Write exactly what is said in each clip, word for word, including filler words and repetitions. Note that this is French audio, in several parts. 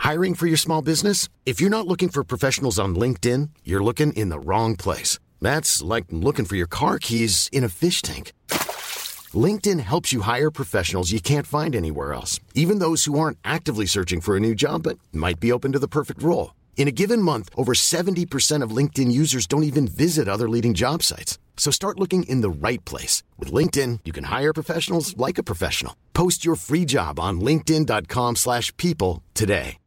Hiring for your small business? If you're not looking for professionals on LinkedIn, you're looking in the wrong place. That's like looking for your car keys in a fish tank. LinkedIn helps you hire professionals you can't find anywhere else, even those who aren't actively searching for a new job but might be open to the perfect role. In a given month, over seventy percent of LinkedIn users don't even visit other leading job sites. So start looking in the right place. With LinkedIn, you can hire professionals like a professional. Post your free job on linkedin.com slash people today.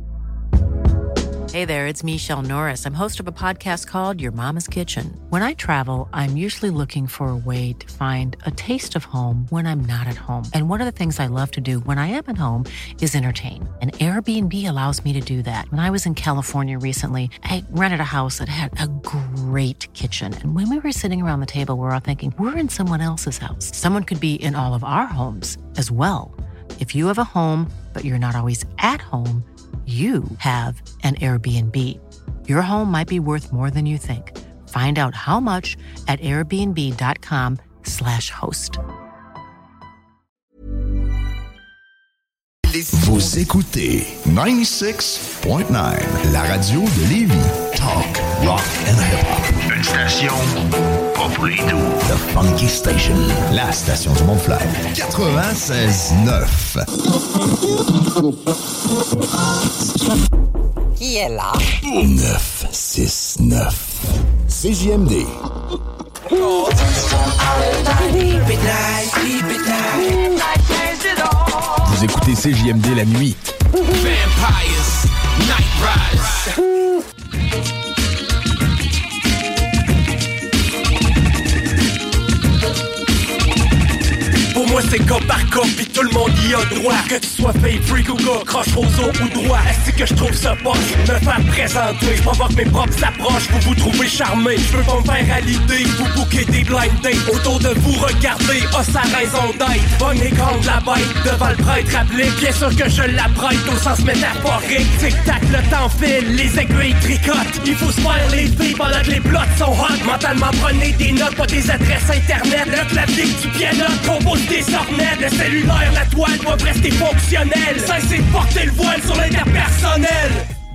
Hey there, it's Michelle Norris. I'm host of a podcast called Your Mama's Kitchen. When I travel, I'm usually looking for a way to find a taste of home when I'm not at home. And one of the things I love to do when I am at home is entertain. And Airbnb allows me to do that. When I was in California recently, I rented a house that had a great kitchen. And when we were sitting around the table, we were all thinking, we're in someone else's house. Someone could be in all of our homes as well. If you have a home, but you're not always at home, you have an Airbnb. Your home might be worth more than you think. Find out how much at airbnb.com slash host. Vous écoutez ninety-six point nine, la radio de Lévis. Talk, rock and hip-hop. Une station pas pour les doux. The Funky Station, la station du Mont-Fly. quatre-vingt-seize neuf. Qui est là? neuf six neuf. C J M D. Vous écoutez C J M D la nuit. Vampires, Night Rise. Pour moi c'est cas par cas pis tout le monde y a droit. Que tu sois fake, freak ou gars, croche, roseau ou droit. Est-ce que je trouve ça poche, me faire présenter. J'm'en vais avec mes propres approches, vous vous trouvez charmé. J'peux pas me faire à l'idée, vous bouquez des blind dates. Autour de vous regardez, a sa raison d'être. Bonne et grande la bête, devant le prêtre appelé. Bien sûr que je l'apprête au sens métaphorique. Tic-tac, le temps file, les aiguilles tricotent. Il faut se faire les filles pendant que les plots sont hot. Mentalement prenez des notes, pas des adresses internet. Le clavier du piano compose des ornettes. Le cellulaire, la toile doivent rester fonctionnels. Cessez de porter le voile sur l'interpersonnel.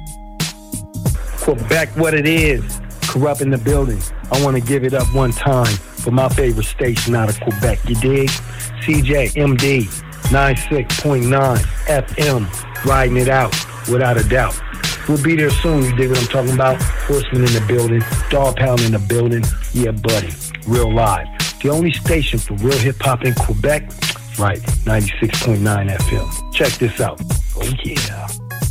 Quebec, what it is. Corrupt in the building. I want to give it up one time for my favorite station out of Quebec. You dig? C J M D ninety-six point nine F M. Riding it out without a doubt. We'll be there soon. You dig what I'm talking about? Horseman in the building. Dog Pound in the building. Yeah, buddy. Real live. The only station for real hip-hop in Quebec? Right, ninety-six point nine F M. Check this out. Oh, yeah.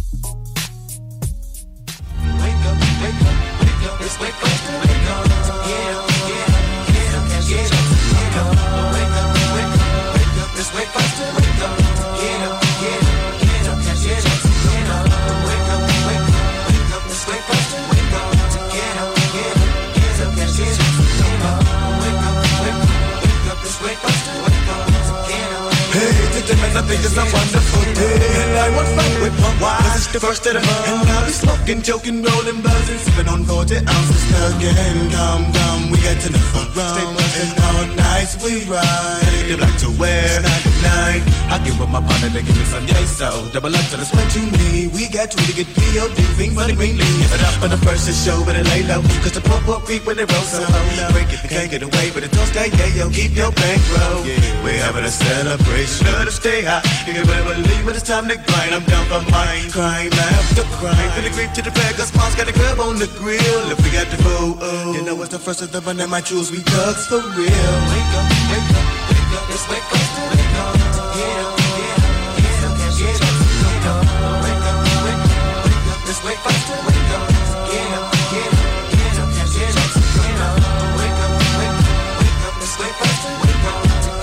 Wake up, wake up, wake up, it's wake up, wake up. Yeah, yeah, yeah, yeah, wake up, wake up, wake up, wake up, it's wake up, wake up. Yeah, yeah, yeah, yeah, yeah, wake up, wake up, wake up, it's wake up, wake up. Yeah, yeah, yeah, yeah, wake up, wake up, wake up, it's wake up, wake up. Hey, today man, I think it's a wonderful day. And I want fun with my wife, cause it's the first of the month. And I'll be smoking, joking, rolling, buzzing, sipping on forty ounces again. Come, come, we get to the front row. And how nice we ride. They like to wear night. I give up my partner, they give me some yay, so double up to the sweating me. We got to get P O D, thing for the green leaf. Give it up for the first show, but it lay low. Cause the pop up creep when they roll, so break it, you can't get away. But it don't stay, yeah, yo, keep your bankroll. We're having a celebration. Let us stay high. You can better believe when it's time to grind. I'm down for mine. Crime after crime. From the creep to the bag, cause mom's got a grub on the grill. If we got the food, oh, you know it's the first of the one that my jewels we thugs for real. Wake up, wake up, wake up, let's wake up, wake up. Yeah, yeah, yeah, yeah, wake up, wake up, wake up, wake up, let's wake up, wake up. Yeah, yeah, yeah, yeah, wake up, wake up, wake up, let's wake up, wake up.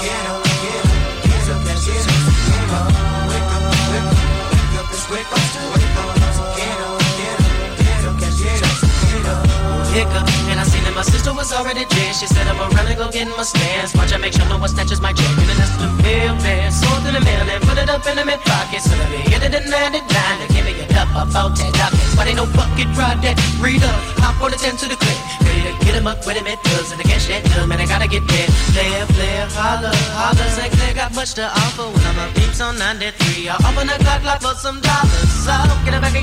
Hiccup, and I seen that my sister was already there. She said I'm around and go get my stance. Watch I make sure no one snatches my check. And that's the bill there. Sold in the mail and put it up in my pocket. So let me hit it and land it down. They give me it up about ten dollars. But ain't no bucket ride that. Read up, hop on the ten to the clip. Ready to get him up with him, it does. And I catch that dub, man, I gotta get there. Player, player, holler, holler. Say clear, got much to offer when I'm a peeps on ninety-three. I open the clock like for some dollars. So get it back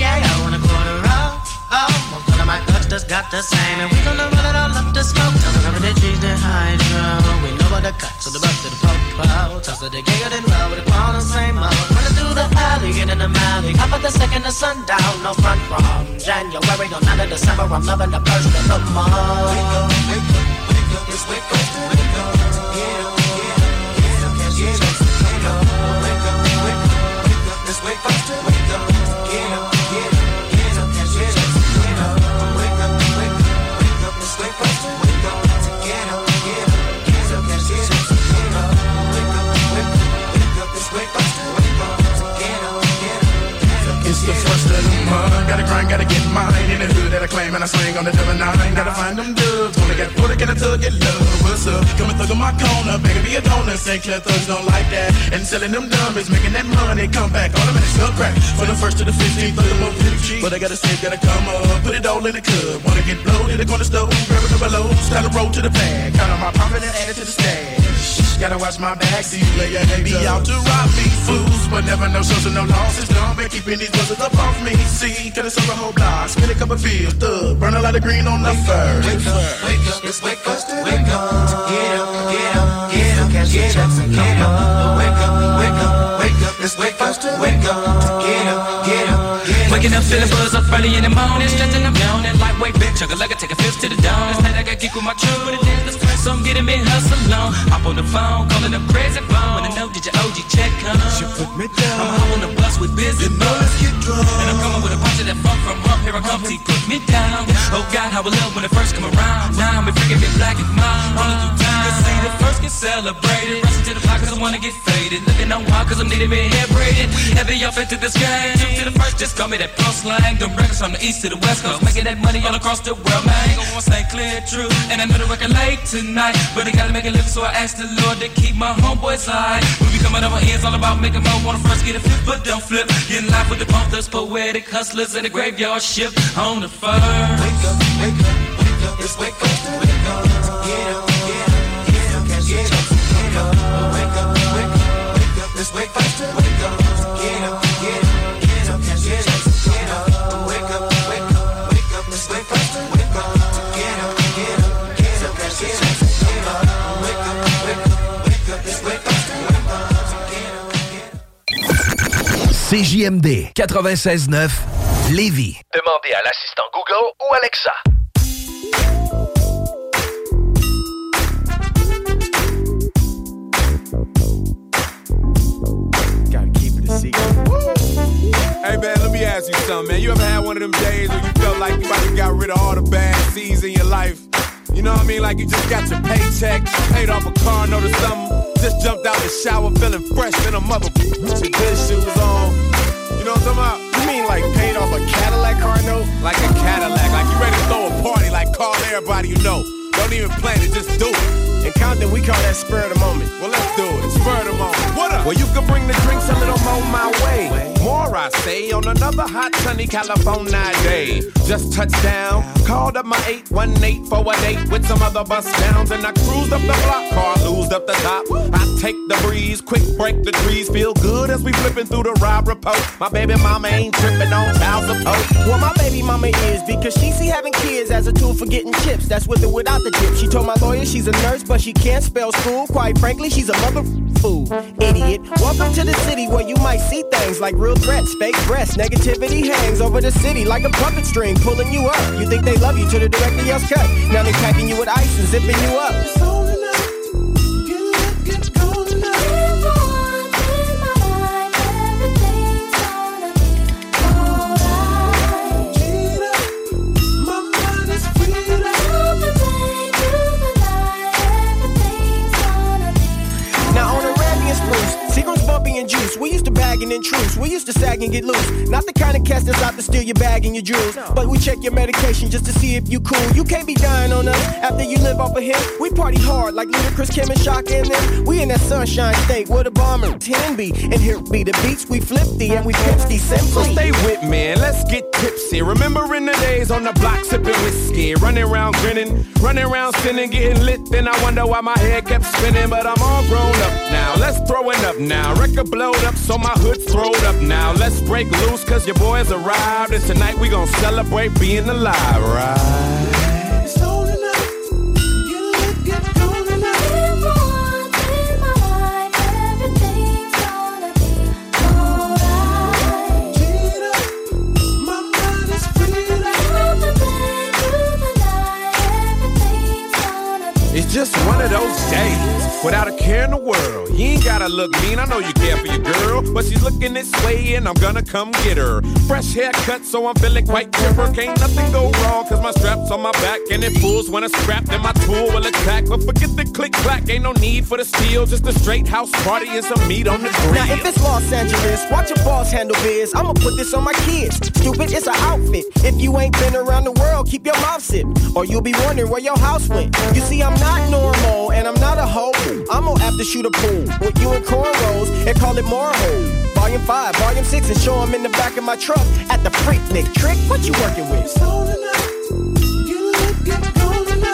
got the same. And we gonna run it all up the smoke. Tell the rubber that cheese that hydro. We know what the cut, so the bust to the popo. Toss of the giggle and roll with the clown the same mode. Running through the alley, get in the alley. Up at the second of sundown, no front from January on none of December. I'm loving the first of the month. Wake up, wake up, wake up, it's wake up, wake up. Get up, get up, get up, get up, get up. Wake up, wake up, wake up, it's wake up, wake up. Get up, get up, get up, get up, get up. Wake up, wake up, wake up, it's wake up, wake up. Get up, get up, get up, get up, get up. Wake up, wake up, wake up, it's wake up, wake up. Get up, get up, get up. It's the first of the month, gotta grind, gotta get mine. In the hood that I claim and I sling on the double nine. Gotta find them dubs, wanna get put it, get a tug, get love. What's up? Coming thug on my corner, begging be a donor. Saint Clair thugs don't like that. And selling them dummies, making that money, come back. All the minutes still crack. From the first to the fifteenth, thug them up to the cheap. But I gotta say, gotta come up, put it all in the cup. Wanna get bloated, they gonna stove, grab it below. Start to roll to the bag, count on my profit and add it to the stash. Gotta watch my back, see you later, they be out to rob me. Fools, but never no shows and no losses. Don't be keeping these buzzers up off me. See, could have sold a whole block, spin a couple fields, thug, burn a lot of green on the first. Wake up, wake up, it's wake up, wake up. Get up, get up, get up, get up, get up. Wake up, wake up, wake up, it's wake up, wake up. Get up, get up, get up. Waking up, feeling buzz up early in the morning. Stretching, I'm yawning, lightweight bitch. Chugga like I take a fifth to the dawn. This night I got kick with my true, but it is the stress, so I'm getting me hustle on. Hop on the phone, calling up crazy phone. Wanna know, did your O G check come? She put me down. I'm hop on the bus with busy buzz. And I'm coming with a bunch of that funk from up. Here I come, T, put me down. Oh God, how I love when it first come around. Now I'm freaking me black and mine. Rolling through time. Cause see the first get celebrated. Rushing to the block cause I wanna get faded. Looking on wild cause I'm needing me hair braided. Heavy off into this game. Two to the first, just call me that pro slang. Them records from the east to the west coast. Making that money all across the world, man. Go on, Saint Clair, true. And I know the record late tonight. But I gotta make a living, so I asked the Lord to keep my homeboys high. When we coming over here, it's all about making more. Wanna first get a flip, but don't flip. Getting live with the Panthers, poetic hustlers, and the graveyard shift on the fur. Wake up, wake up, wake up, it's wake up, wake up. Get up, get up, get up, get up, get up. Wake up, wake up, wake up, it's wake up, wake up. Get up, get up, get up, get up, get up. Wake up, wake up, wake up, it's wake up, wake up. Get up, get up, get up, get up, get up. Wake up, wake up, wake up, it's wake up, wake up. Get up, get up. C J M D quatre-vingt-seize neuf Lévis. Demandez à l'assistant Google ou Alexa. Gotta keep it a secret. Hey man, let me ask you something, man. You ever had one of them days where you felt like you might have got rid of all the bad seeds in your life? You know what I mean? Like you just got your paycheck, paid off a car note or something, just jumped out the shower feeling fresh in a mother with your good shoes on. You know what I'm talking about? You mean like paid off a Cadillac car note? Like a Cadillac, like you ready to throw a party, like call everybody you know. Don't even plan it, just do it. In Compton, we call that spur of the moment. Well, let's do it. Spur of the moment. What up? Well, you can bring the drinks a little more my way. More, I say, on another hot, sunny California day. Just touched down, called up my eight one eight for a date with some other bus downs, and I cruised up the block, car loosed up the top. I take the breeze, quick break the trees, feel good as we flipping through the ride report. My baby mama ain't tripping on child support. Well, my baby mama is, because she see having kids as a tool for getting chips. That's with or without the dip. She told my lawyer she's a nurse, but she can't spell school. Quite frankly, she's a mother fool. Idiot. Welcome to the city where you might see things like real threats, fake breasts. Negativity hangs over the city like a puppet string pulling you up. You think they love you till the director yells cut. Now they packing you with ice and zipping you up. It's all enough. Get lit, get cold enough. Seagram's bumpy and juice. We used to bag and intrude. We used to sag and get loose. Not the kind of cast that's out to steal your bag and your jewels. But we check your medication just to see if you cool. You can't be dying on us after you live off of him. We party hard like Ludacris, Kim, and Shaka and them. We in that sunshine state where the bomber ten be. And here be the beats we flip-thee and we pimp-thee simply. So stay with me and let's get tipsy. Remembering the days on the block sipping whiskey. Running around grinning, running around sinning, getting lit. Then I wonder why my head kept spinning. But I'm all grown up now. Let's throw it up now. Record blowed up so my hood's throwed up now. Let's break loose cause your boys arrived. And tonight we gon' celebrate being alive, right? just one of those days without a care in the world. You ain't gotta look mean, I know you care for your girl, but she's looking this way and I'm gonna come get her. Fresh haircut, so I'm feeling quite chipper. Can't nothing go wrong, cause my strap's on my back and it pulls when I scrap, then my tool will attack. But forget the click-clack, ain't no need for the steel, just a straight house party and some meat on the grill. Now if it's Los Angeles, watch your boss handle biz. I'ma put this on my kids. Stupid, it's an outfit. If you ain't been around the world, keep your mouth zipped, or you'll be wondering where your house went. You see, I'm not normal and I'm not a hoe. I'm gonna have to shoot a pool with you and cornrows and call it Morrow. Volume five, volume six, and show them in the back of my truck at the Freak Nick. Trick, what you working with? So tonight, you look good, cold tonight.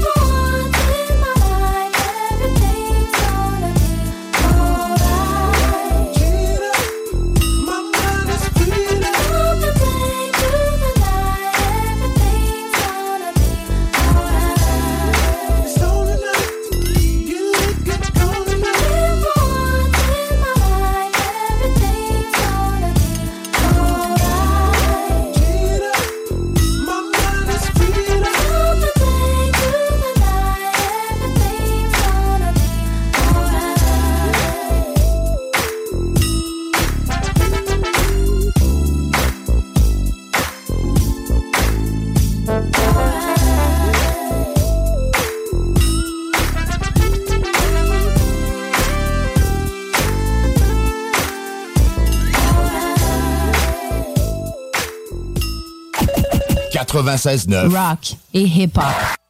quatre-vingt-seize neuf Rock et hip-hop.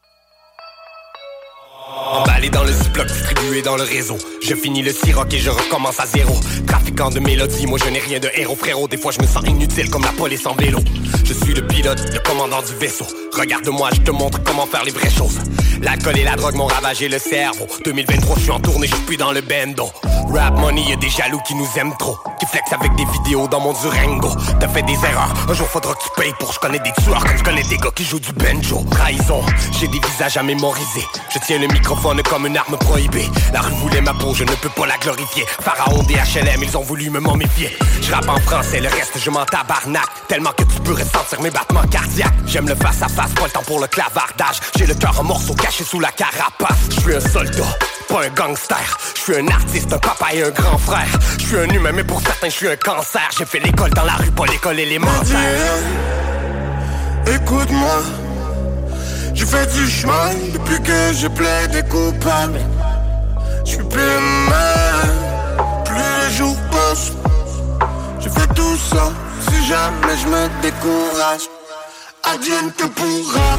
Emballé dans le ziploc, distribué dans le réseau. Je finis le siroc et je recommence à zéro. Trafiquant de mélodies, moi je n'ai rien de héros, frérot. Des fois je me sens inutile comme la police en vélo. Je suis le pilote, le commandant du vaisseau. Regarde-moi, je te montre comment faire les vraies choses. L'alcool et la drogue m'ont ravagé le cerveau. deux mille vingt-trois, je suis en tournée, je suis plus dans le bendo. Rap money, y'a des jaloux qui nous aiment trop, qui flex avec des vidéos dans mon Durango. T'as fait des erreurs, un jour faudra que tu payes pour. Je connais des tueurs comme je connais des gars qui jouent du banjo. Trahison, j'ai des visages à mémoriser. Je tiens le microphone comme une arme prohibée. La rue voulait ma peau, je ne peux pas la glorifier. Pharaon des H L M, ils ont voulu me momifier. Je rappe en français, le reste je m'en tabarnak. Tellement que tu peux ressentir mes battements cardiaques. J'aime le face à face, pas le temps pour le clavardage. J'ai le cœur en morceaux caché sous la carapace. Je suis un soldat, pas un gangster. Je suis un artiste, un papa et un grand frère. Je suis un humain mais pour certains je suis un cancer. J'ai fait l'école dans la rue, pas l'école élémentaire. Écoute-moi, j'ai fait du chemin depuis que je plaide coupable. Je suis plus mal, plus les jours passent. J'ai fait tout ça, si jamais je me décourage, advienne que pourra.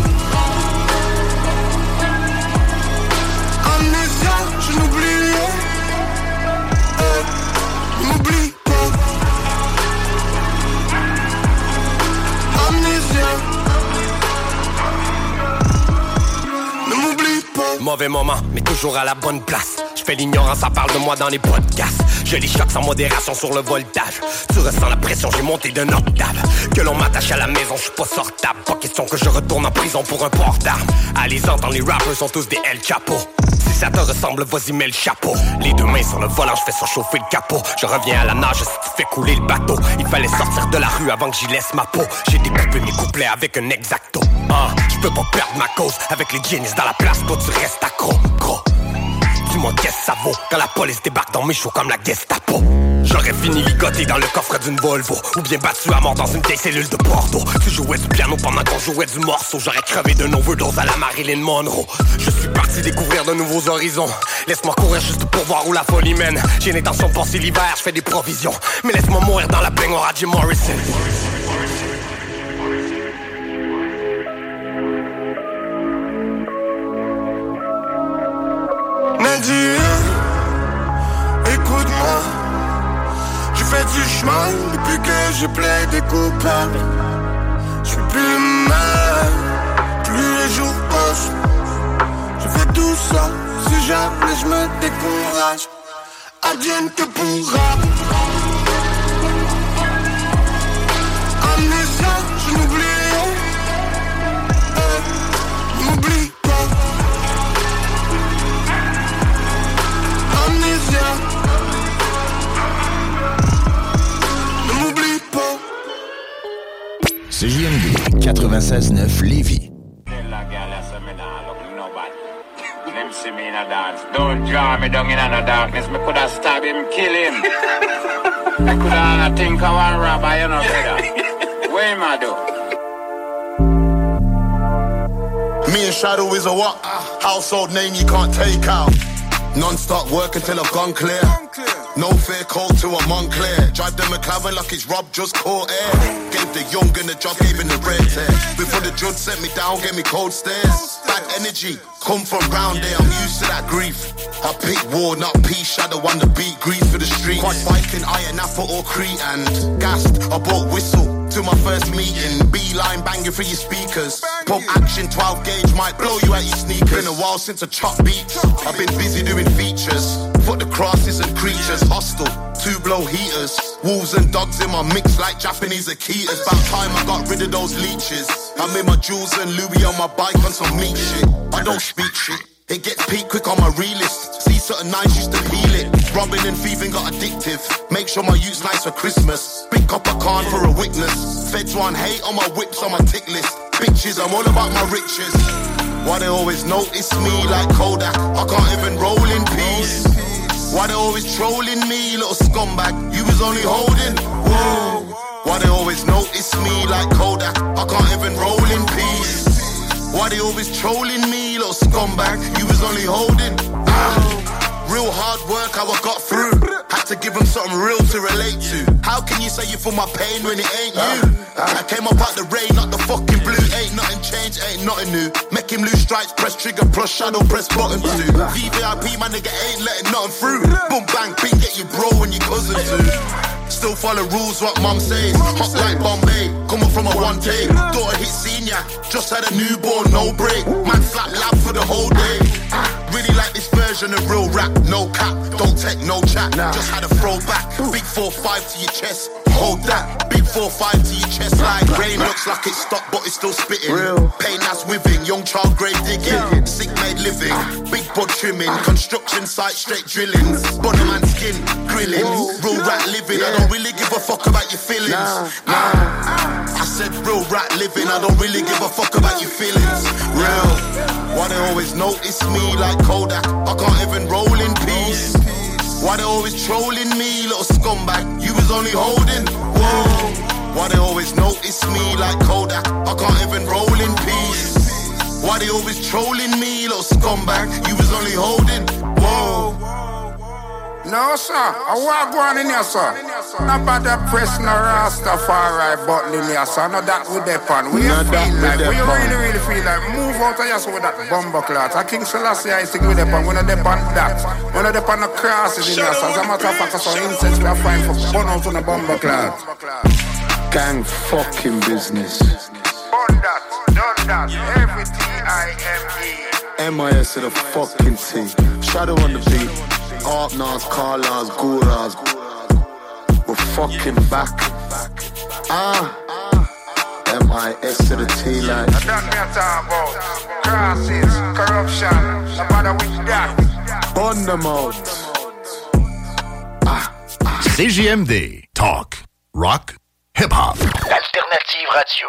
Amnésia, je n'oublie hey, n'oublie pas. Amnésia, ne m'oublie pas. Mauvais moment, mais toujours à la bonne place. Je fais l'ignorance, ça parle de moi dans les podcasts. Je les choque sans modération sur le voltage. Tu ressens la pression, j'ai monté d'un octave. Que l'on m'attache à la maison, je suis pas sortable. Pas question que je retourne en prison pour un port d'armes. Allez entends, les rappers sont tous des El Chapo. Si ça te ressemble, vas-y mets le chapeau. Les deux mains sur le volant, je fais surchauffer le capot. Je reviens à la nage si tu fais couler le bateau. Il fallait sortir de la rue avant que j'y laisse ma peau. J'ai découpé mes couplets avec un exacto. Ah, je peux pas perdre ma cause. Avec les jeans dans la place, toi tu restes accro, gros. Dis-moi qu'est-ce que ça vaut quand la police débarque dans mes shows comme la Gestapo. J'aurais fini ligoté dans le coffre d'une Volvo, ou bien battu à mort dans une vieille cellule de Bordeaux. Tu jouais du piano pendant qu'on jouait du morceau. J'aurais crevé d'un overdose à la Marilyn Monroe. Je suis parti découvrir de nouveaux horizons. Laisse-moi courir juste pour voir où la folie mène. J'ai l'intention de passer l'hiver, je fais des provisions. Mais laisse-moi mourir dans la baignoire à Jim Morrison. Nadia, écoute-moi, j'ai fait du chemin depuis que je plaide coupable. Je suis plus mal, plus les jours passent. Je fais tout ça, si jamais je me décourage, advienne que pourra. Amnésia, je n'oublie hey, n'oublie pas. Amnésia, ne m'oublie pas. C J M D quatre-vingt-seize neuf Lévis. La guerre, la semaine, look, nobody. Them me in a dance. Don't draw me down in the darkness. Me coulda stab him, kill him. I coulda think of one robber, you know, brother. What am I do? Me and Shadow is a what? Household name you can't take out. Non-stop work until I've gone clear. No fair code to a Montclair. Drive the McLaren like it's Rob just caught air. Gave the young gun a job, gave him the red tear. Before the judge sent me down, gave me cold stares. Bad energy, come from round there, I'm used to that grief. I pick war, not peace, Shadow on the beat, grief for the street. Quad biking, iron apple or Crete and gassed, I bought whistle. To my first meeting, beeline banging for your speakers. Pump action, twelve gauge might blow you out your sneakers. Been a while since I chopped beats. I've been busy doing features. Foot the crosses and creatures, hostile. Two blow heaters, wolves and dogs in my mix like Japanese Akitas. About time I got rid of those leeches. I'm in my jewels and Louis on my bike on some meat shit. I don't speak shit. It gets peak quick on my relist. See something nice, used to peel it. Robbing and thieving got addictive. Make sure my youth's nice for Christmas. Pick up a card for a witness. Feds want hate on my whips on my tick list. Bitches, I'm all about my riches. Why they always notice me like Kodak? I can't even roll in peace. Why they always trolling me, little scumbag? You was only holding. Whoa. Why they always notice me like Kodak? I can't even roll in peace. Why they always trolling me, little scumbag? You was only holding. Ah. Real hard work, how I got through. Had to give them something real to relate to. How can you say you feel my pain when it ain't you? I came up out the rain, not the fucking blue. Ain't nothing changed, ain't nothing new. Make him lose stripes, press trigger, plus shadow, press button too. V V I P, my nigga ain't letting nothing through. Boom, bang, bing, get your bro and your cousin too. Still follow rules, what mum says. Hot like Bombay, coming from a one take. Daughter hit senior, just had a newborn, no break. Man flat lab for the whole day. Really like this version of real rap, no cap. Don't take no chat, just had a throwback. Big four five to your chest, hold that. Big four five to your chest like rain. Looks like it's stopped but it's still spitting. Pain that's withing, young child grave digging. Sick made living, big bud trimming. Construction site straight drilling. Bonner man skin, grilling. Real rat living, I don't really give a fuck about your feelings. Nah. I said real rat living, I don't really give a fuck about your feelings. Real. Why they always notice me like Kodak? I can't even roll in peace. Why they always trolling me, little scumbag? You was only holding. Whoa. Why they always notice me like Kodak? I can't even roll in peace. Why they always trolling me, little scumbag? You was only holding. Whoa. No, sir. I want to go on in here, sir. Not about the press, no Rastafari button in here, sir. Not that with the pan. We feel like, we really, really feel like, move out of here so with that bumper cloth. I King Selassie, I stick with the pan. We're not the pan that. We're not the pan the crosses in here, sir. As a matter of fact, some incense we are fine for burn out on the bumper cloth. Gang fucking business. Burn that, done that, every T I M E. M I S to the fucking T. Shadow on the beat. Arpnars, Carlars, Guras. We're fucking back. Ah. M I S to the T like. I don't me talk about crosses, corruption. No matter which that. Burn them out. Ah. C J M D. Talk. Rock. Hip-hop. Alternative radio.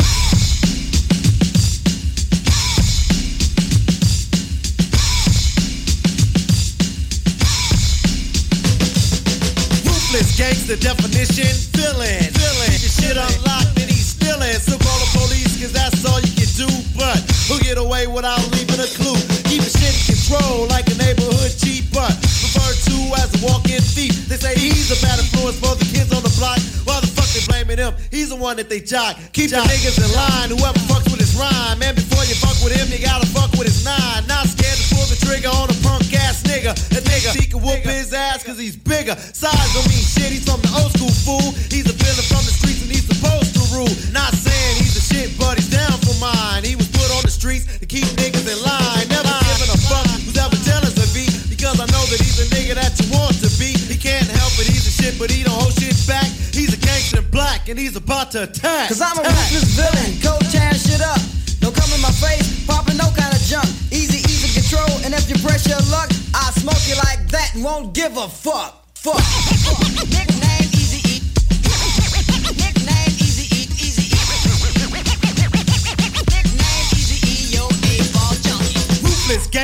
Gangster definition, feeling, feeling. Your shit unlocked and he's stealing. So call the police, cause that's all you can do. But who'll get away without leaving a clue? Keep your shit in control like a neighborhood cheap, but referred to as a walk-in thief. They say he's a bad influence for the kids on the block. Why the fuck they blaming him? He's the one that they jock. Keep the niggas in line, whoever fucks with his rhyme. Man, before you fuck with him, you gotta fuck with his nine. Not scared to pull the trigger on a punk ass nigga. That nigga, he can whoop his ass cause he's bigger. Size don't mean shit, he's from the old school fool. He's a villain from the streets and he's supposed to rule. Not saying he's a shit, but he's down for mine. He was put on the streets to keep niggas in line. Never giving a fuck who's ever jealous of me, because I know that he's a nigga that you want to be. He can't help it, he's a shit, but he don't hold shit back. He's a gangster in black and he's about to attack. Cause I'm a ruthless villain, cold tearing shit up. Don't come in my face, popping no kind of junk. Easy, easy control, and if you press your luck, I'll smoke you like that and won't give a fuck. Fuck. Nickname Easy E. Nickname Easy E. Easy E. Nickname Easy E. Yo, eight ball junkie. Ruthless gangster.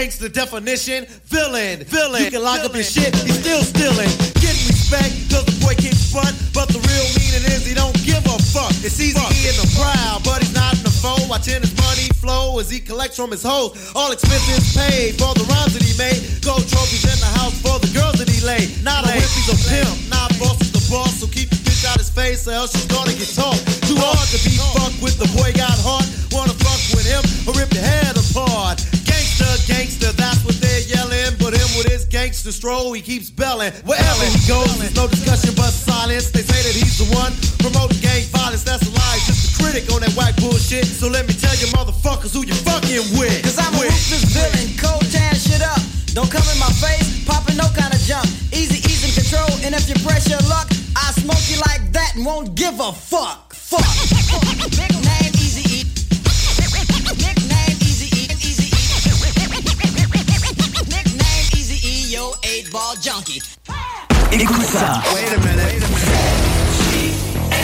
Gangsta definition, villain, villain. You can lock up his shit, he's still stealing. Get respect, cause the boy kicks front, but the real meaning is he don't give a fuck. It's easy in the crowd, but he's not in the foe. Watching his money flow as he collects from his hoes. All expenses paid for the rhymes that he made. Gold trophies in the house for the girls that he laid. Not a whip, he's a pimp, not boss is the boss. So keep the bitch out his face or else she's gonna get taught. Too hard to be fucked with, the boy got heart. Wanna fuck with him or rip your head apart. Gangsta, gangsta, that's what they're yelling. But him with his gangster stroll, he keeps belling. Wherever he goes, there's no discussion but silence. They say that he's the one promoting gang violence. That's a lie, just a critic on that whack bullshit. So let me tell you motherfuckers who you fucking with. Cause I'm a ruthless villain, cold tearing shit up. Don't come in my face, popping no kind of jump. Easy, easy control, and if you press your luck, I smoke you like that and won't give a fuck. Fuck. Nickname Easy E. Nickname Easy E. Easy E. Nickname Easy E. Yo, eight ball junkie. Écoute ça. Wait a minute. Wait a minute.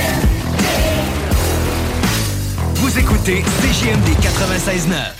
Vous écoutez C J M D quatre-vingt-seize neuf.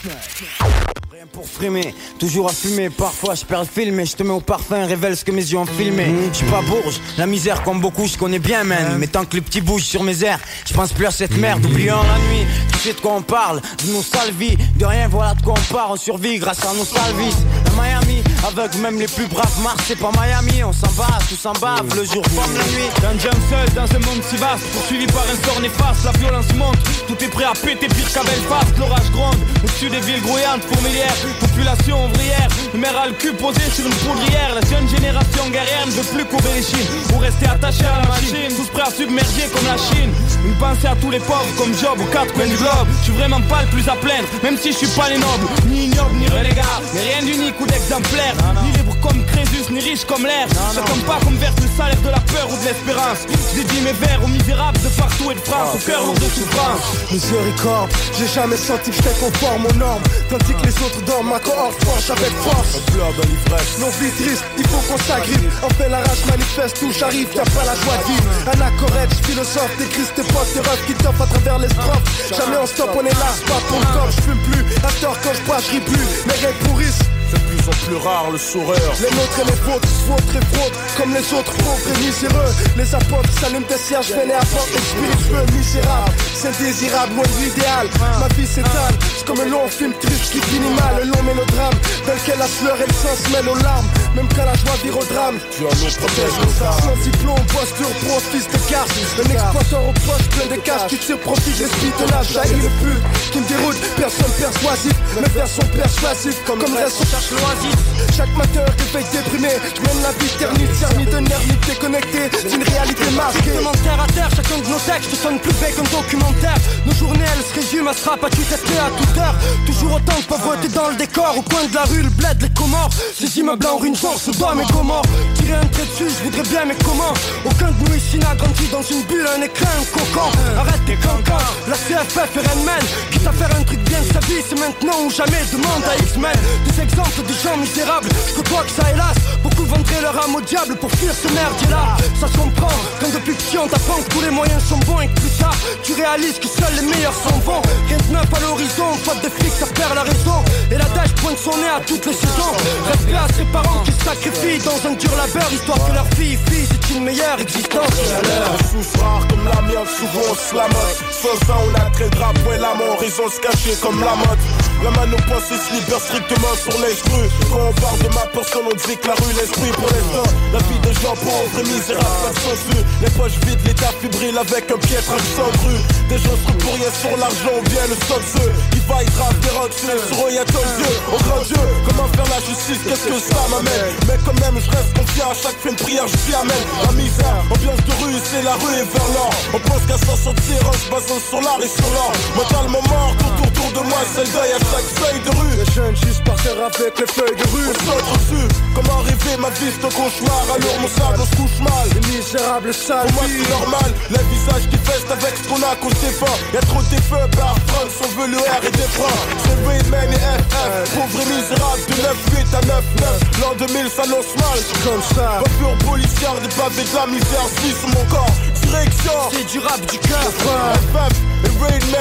Rien pour frimer, toujours à fumer. Parfois je perds le film et je te mets au parfum, révèle ce que mes yeux ont filmé. Je suis pas bourge, la misère comme beaucoup je connais bien man. Mais tant que les petits bougent sur mes airs, je pense plus à cette merde. Oubliant la nuit, tu sais de quoi on parle, de nos sales vies. De rien voilà de quoi on part, on survit grâce à nos sales vies. À Miami, avec même les plus braves Mars, c'est pas Miami. On s'en bat, tout s'en bave, le jour comme la nuit. Un jump seul dans un monde si vaste, poursuivi par un sort néfaste. La violence monte, tout est prêt à péter pire qu'à Belfast. L'orage gronde, au-dessus des villes grouillantes, fourmilières. Population ouvrière, le maire a le cul posé sur une poudrière. La jeune génération guerrière ne veut plus courir les chines pour rester attaché à la machine, tous prêts à submerger comme la Chine. Une pensée à tous les pauvres comme Job aux quatre coins du globe. Je suis vraiment pas le plus à plaindre, même si je suis pas les nobles, ni ignoble ni renégat, mais rien d'unique ou d'exemplaire, ni libre comme Crésus, ni riche comme l'air. Ça tombe pas comme verse le salaire de la peur ou de l'espérance. J'ai dit mes vers aux misérables de partout et de France, au cœur lourd de souffrance. Miséricorde, j'ai jamais senti que j'étais conforme aux normes, tandis que les autres dorment. Ma cohorte franche avec force. On pleure dans l'ivresse. Nos vies tristes, il faut qu'on s'agrippe. Enfin la rage manifeste où j'arrive, y'a pas la joie de vivre. Anacorète, philosophe, décris tes potes, tes refs qui toffent à travers les strophes. Jamais on stop, on est là, c'est pas pour le corps, j'fume plus. À tort quand j'bois, j'ris plus, mes rêves pourrissent. C'est de plus en plus rare le sourire. Les nôtres et les vôtres se vautrent et fraudes comme les autres pauvres et miséreux. Les apôtres s'allument des cierges, fêlés à porte et spiritueux, misérables. C'est désirable, loin de l'idéal. Ma vie s'étale, c'est comme un long film triste qui finit mal. Un long mélodrame dans lequel la sueur et le sang se mêlent aux larmes. Même quand la joie vire au drame. Tu as nous protège nos armes. Sans diplôme, posture, pro, fils de garce. Un exploiteur aux poches plein de cash qui tire profit des spitelages. Jaillit le pute qui me déroute, personne persuasif. Mes vers sont persuasifs comme, comme reste on cherche l'oasis. Chaque matin, réveil déprimé, je mène la vie ternite, sernie d'un ermite déconnecté d'une réalité masquée. Justement terre à terre, chacun de nos textes sonne plus bête qu'un documentaire. Nos journées elles se résument à se rap à tu tester à toute heure. Toujours autant de pauvreté dans le décor. Au coin de la rue, le bled, les Comores. Ces immeubles en ruine force, Sodome et Gomorrhe. Tirer un trait dessus, je voudrais bien mais comment? Aucun de nous ici n'a grandi dans une bulle, un écrin, un cocon. Arrête tes cancans, la C F F et Rennes. Quitte à faire un truc bien de sa vie, c'est maintenant ou jamais. Demande à X-Men des exemples de gens misérables. Je côtoie que ça hélas, beaucoup vendraient leur âme au diable pour fuir ce merdier-là. Ça se comprend, quand depuis petit on t'apprend que tous les moyens sont bons et que plus tard tu réalises que seuls les meilleurs sont bons. Rien de neuf à l'horizon, faute de flics ça perd la raison. Et la dèche pointe son nez à toutes les saisons. Respect à ses parents qui se sacrifient dans un dur labeur, histoire que leur fille, fille, c'est une meilleure existence. On souffre rare comme l'amiante, souvent on se la mode. Sans ça on a très drapeau et la mort, horizon se cacher comme la mode. La mano pensée se libère strictement sur l'esprit. Quand on parle de ma personne on dit que la rue l'esprit pour l'instant. La vie des gens pauvres et misérables pas de sensu. Les poches vides, l'état fébrile avec un piètre accent cru. Des gens se pour rien sur l'argent ou bien le stock ceux qui vaillent grave des rocs sur eux y'a ton Dieu. Oh grand Dieu, comment faire la justice, qu'est-ce que ça m'amène? Mais quand même je reste confiant, à chaque fin de prière je suis amène. La misère, ambiance de rue, c'est la rue et vers l'or. On pense qu'à s'en sortir en se basant sur l'art et sur l'or. Mentalement mort, tout autour de moi c'est le deuil à chaque feuille de rue. Les jeunes juste par terre avec les feuilles de rue. On saute dessus, comment rêver ma vie c'est un cauchemar. Alors mon sable on se couche mal. Les misérables sales. Pour moi c'est normal, les visages qui festent avec ce qu'on a qu'on se défend. Y'a trop de feux, par France on veut le R et des freins. C'est Rayman et F F, pauvre et misérable de neuf huit à neuf neuf. L'an deux mille s'annonce mal, comme ça. Voiture policière, des pavés de la misère, suit sur mon corps. Direction, c'est du rap du cœur. F F et Rayman, on vit le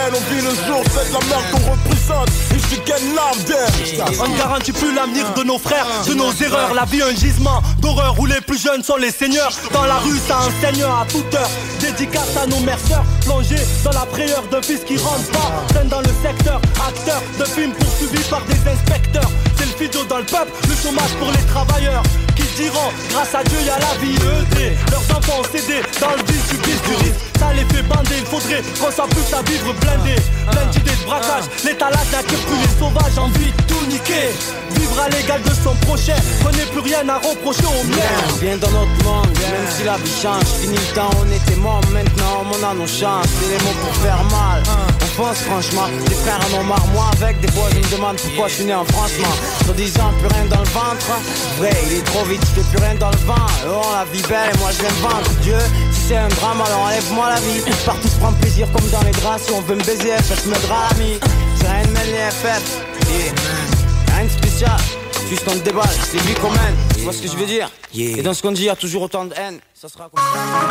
un jour c'est de la merde qu'on représente et je gagne l'âme d'air. On ne garantit plus l'avenir de nos frères, de nos erreurs. La vie un gisement d'horreur où les plus jeunes sont les seigneurs. Dans la rue ça enseigne à toute heure. Dédicace à nos mères sœurs, plongés dans la frayeur d'un fils qui rentre pas. Traîne dans le secteur, acteur de films poursuivis par des inspecteurs. C'est le fido dans le peuple, le chômage pour les travailleurs qui diront, grâce à Dieu y'a la vie E D. Leurs enfants cédés dans le vice du vice du risque. Ça les fait bander, il faudrait qu'on soit plus à vivre blindé. Plein d'idées de braquage, l'étalage n'attire plus les sauvages, envie de tout niquer. Vivre à l'égal de son prochain, prenez plus rien à reprocher aux miens. Viens dans notre monde, même si la vie change. Fini le temps, on était morts, maintenant on a nos chances. C'est les mots pour faire mal, on pense franchement. Les frères en ont marre, moi avec, des fois je me demande pourquoi je suis né en franchement. Sur disant plus rien dans le ventre, vrai il est trop vite, il fait plus rien dans le vent. Oh la vie belle et moi je l'aime vendre. Dieu, si c'est un drame alors enlève-moi la vie. Partout je prends plaisir comme dans les draps. Si on veut me baiser, F F me drap l'ami. C'est rien de mêle les F F, yeah. Rien de spécial, juste on te déballe, c'est lui qu'on mène. Tu vois ce que je veux dire, yeah. Et dans ce qu'on dit, y a toujours autant de haine. Ça sera comme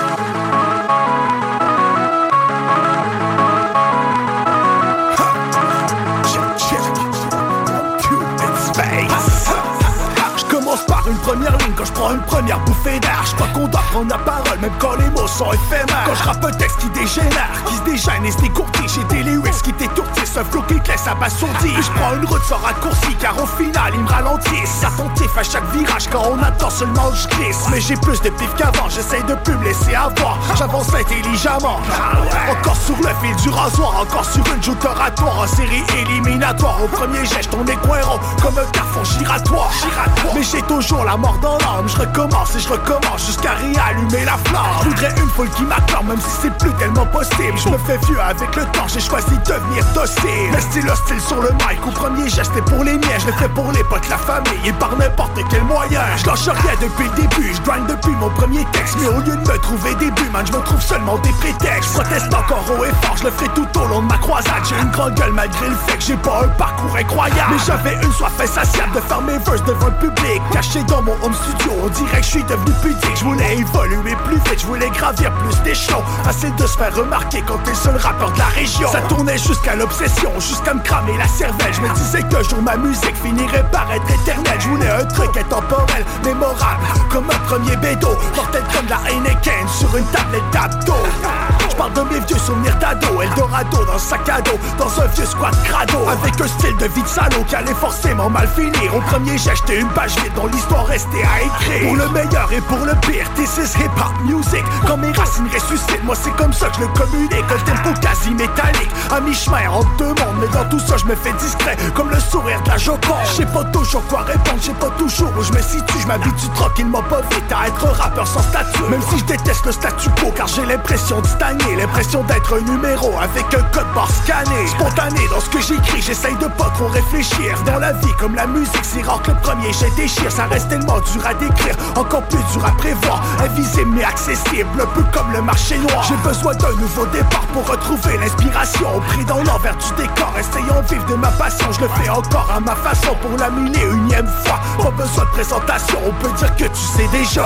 commence par une première ligne quand je prends une première bouffée d'air. Je crois qu'on doit prendre la parole même quand les mots sont éphémères. Quand je rappe un texte qui dégénère, qui se déchaîne et se décourtit. J'ai des lyrics qui t'étourdissent, un flow qui te laisse abasourdi. Puis je prends une route sans raccourci car au final ils me ralentissent. Attentif à chaque virage quand on attend seulement je glisse. Mais j'ai plus de pif qu'avant, j'essaye de plus me laisser avoir. J'avance intelligemment, encore sur le fil du rasoir. Encore sur une joute oratoire en série éliminatoire. Au premier geste on est cohérent comme un carrefour giratoire. Mais j'ai toujours la mort dans l'âme. Je recommence et je recommence jusqu'à réallumer la flamme. Je voudrais une foule qui m'acclame même si c'est plus tellement possible. Je me fais vieux avec le temps, j'ai choisi de devenir docile. Le style hostile sur le mic, au premier geste et pour les miens. Je le fais pour les potes, la famille et par n'importe quel moyen. Je lâche rien depuis le début, je grind depuis mon premier texte. Mais au lieu de me trouver des buts, man, je me trouve seulement des prétextes. Je proteste encore haut et fort, je le ferai tout au long de ma croisade. J'ai une grande gueule malgré le fait que j'ai pas un parcours incroyable. Mais j'avais une soif insatiable de faire mes verses devant le public. Caché dans mon home studio, on dirait que je suis devenu pudique. Je voulais évoluer plus vite, je voulais gravir plus d'échelons. Facile de se faire remarquer quand t'es le seul rappeur de la région. Ça tournait jusqu'à l'obsession, jusqu'à me cramer la cervelle. Je me disais qu'un jour ma musique finirait par être éternelle. Je voulais un truc intemporel, mémorable, comme un premier bédo. Mortel comme la Heineken sur une tablette d'abdos. Je parle de mes vieux souvenirs d'ado, Eldorado dans le sac à dos, dans un vieux squat crado. Avec un style de vie de salaud qui allait forcément mal finir. Au premier jet j'étais une page vide dont l'histoire restait à écrire. Pour le meilleur et pour le pire, this is hip hop music. Quand mes racines ressuscitent, moi c'est comme ça que je le communique. Un tempo quasi métallique, à mi-chemin entre deux mondes. Mais dans tout ça je me fais discret, comme le sourire de la Joconde. J'sais pas toujours quoi répondre, j'sais pas toujours où je me situe. Je m'habitue tranquillement pas vite à être un rappeur sans statut. Même si je déteste le statu quo, car j'ai l'impression de stagner. L'impression d'être un numéro avec un code barre scanné. Spontané dans ce que j'écris, j'essaye de pas trop réfléchir. Dans la vie comme la musique, c'est rare que le premier jet déchire. Ça reste tellement dur à décrire, encore plus dur à prévoir. Invisible mais accessible, un peu comme le marché noir. J'ai besoin d'un nouveau départ pour retrouver l'inspiration. Pris dans l'envers du décor, essayons de vivre de ma passion. Je le fais encore à ma façon pour la mille et unième fois. Pas besoin de présentation, on peut dire que tu sais déjà.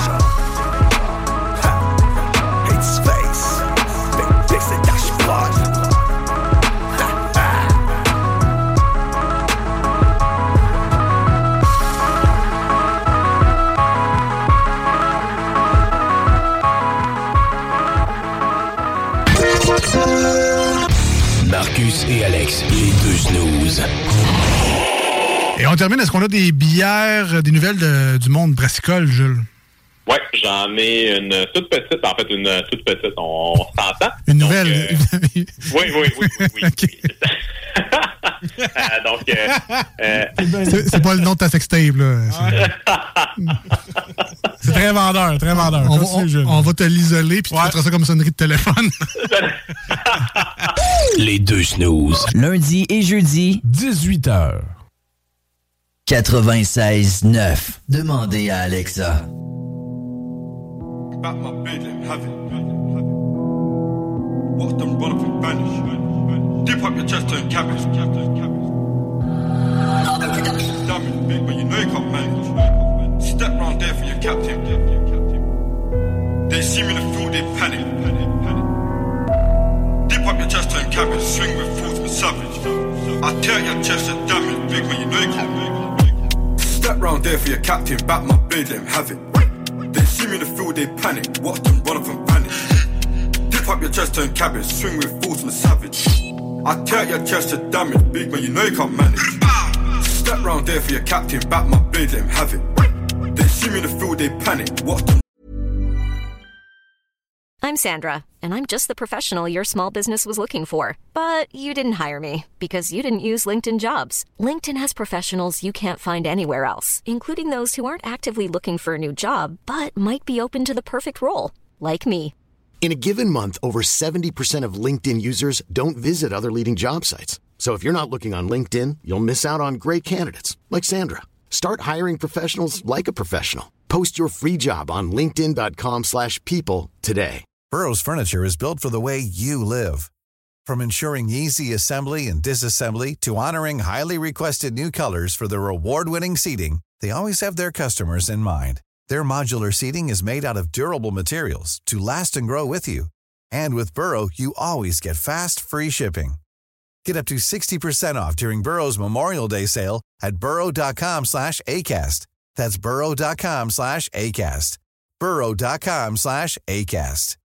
It's face, big big c'est cash fraud. Marcus et Alex, les deux snooze. Et on termine, est-ce qu'on a des bières, des nouvelles de, du monde brassicole, Jules? Ouais, j'en ai une toute petite, en fait, une toute petite, on, on s'entend. Une donc, nouvelle? Euh, oui, oui, oui, oui, oui. Okay. euh, donc, euh, euh, c'est, c'est pas le nom de ta sextape, là. C'est, c'est très vendeur, très vendeur. On, va, on, on va te l'isoler, puis ouais. Tu feras ça comme sonnerie de téléphone. Les deux snooze. Lundi et jeudi, dix-huit heures. quatre-vingt-seize neuf. Demandez à Alexa. Back my bed, let him have it. Watch them run up and vanish. Dip up your chest and cabbage. Damn it, big, but you know you can't manage. Step round there for your captain. They see me in the field, they panic. Dip up your chest and cabbage. Swing with full savage. I tear your chest and damage, big man, you know you can't. Step round there for your captain, back my blade, let him have it. They see me in the field, they panic. Watch them run up and vanish. Dip up your chest, turn cabbage. Swing with fools and savage. I tear your chest to damage. Big man, you know you can't manage. Step round there for your captain. Back my blade, let him have it. They see me in the field, they panic. Watch them. I'm Sandra, and I'm just the professional your small business was looking for. But you didn't hire me because you didn't use LinkedIn Jobs. LinkedIn has professionals you can't find anywhere else, including those who aren't actively looking for a new job, but might be open to the perfect role, like me. In a given month, over seventy percent of LinkedIn users don't visit other leading job sites. So if you're not looking on LinkedIn, you'll miss out on great candidates, like Sandra. Start hiring professionals like a professional. Post your free job on linkedin.com slash people today. Burrow's furniture is built for the way you live. From ensuring easy assembly and disassembly to honoring highly requested new colors for their award-winning seating, they always have their customers in mind. Their modular seating is made out of durable materials to last and grow with you. And with Burrow, you always get fast, free shipping. Get up to sixty percent off during Burrow's Memorial Day sale at burrow.com slash ACAST. That's burrow.com slash ACAST. burrow.com slash ACAST.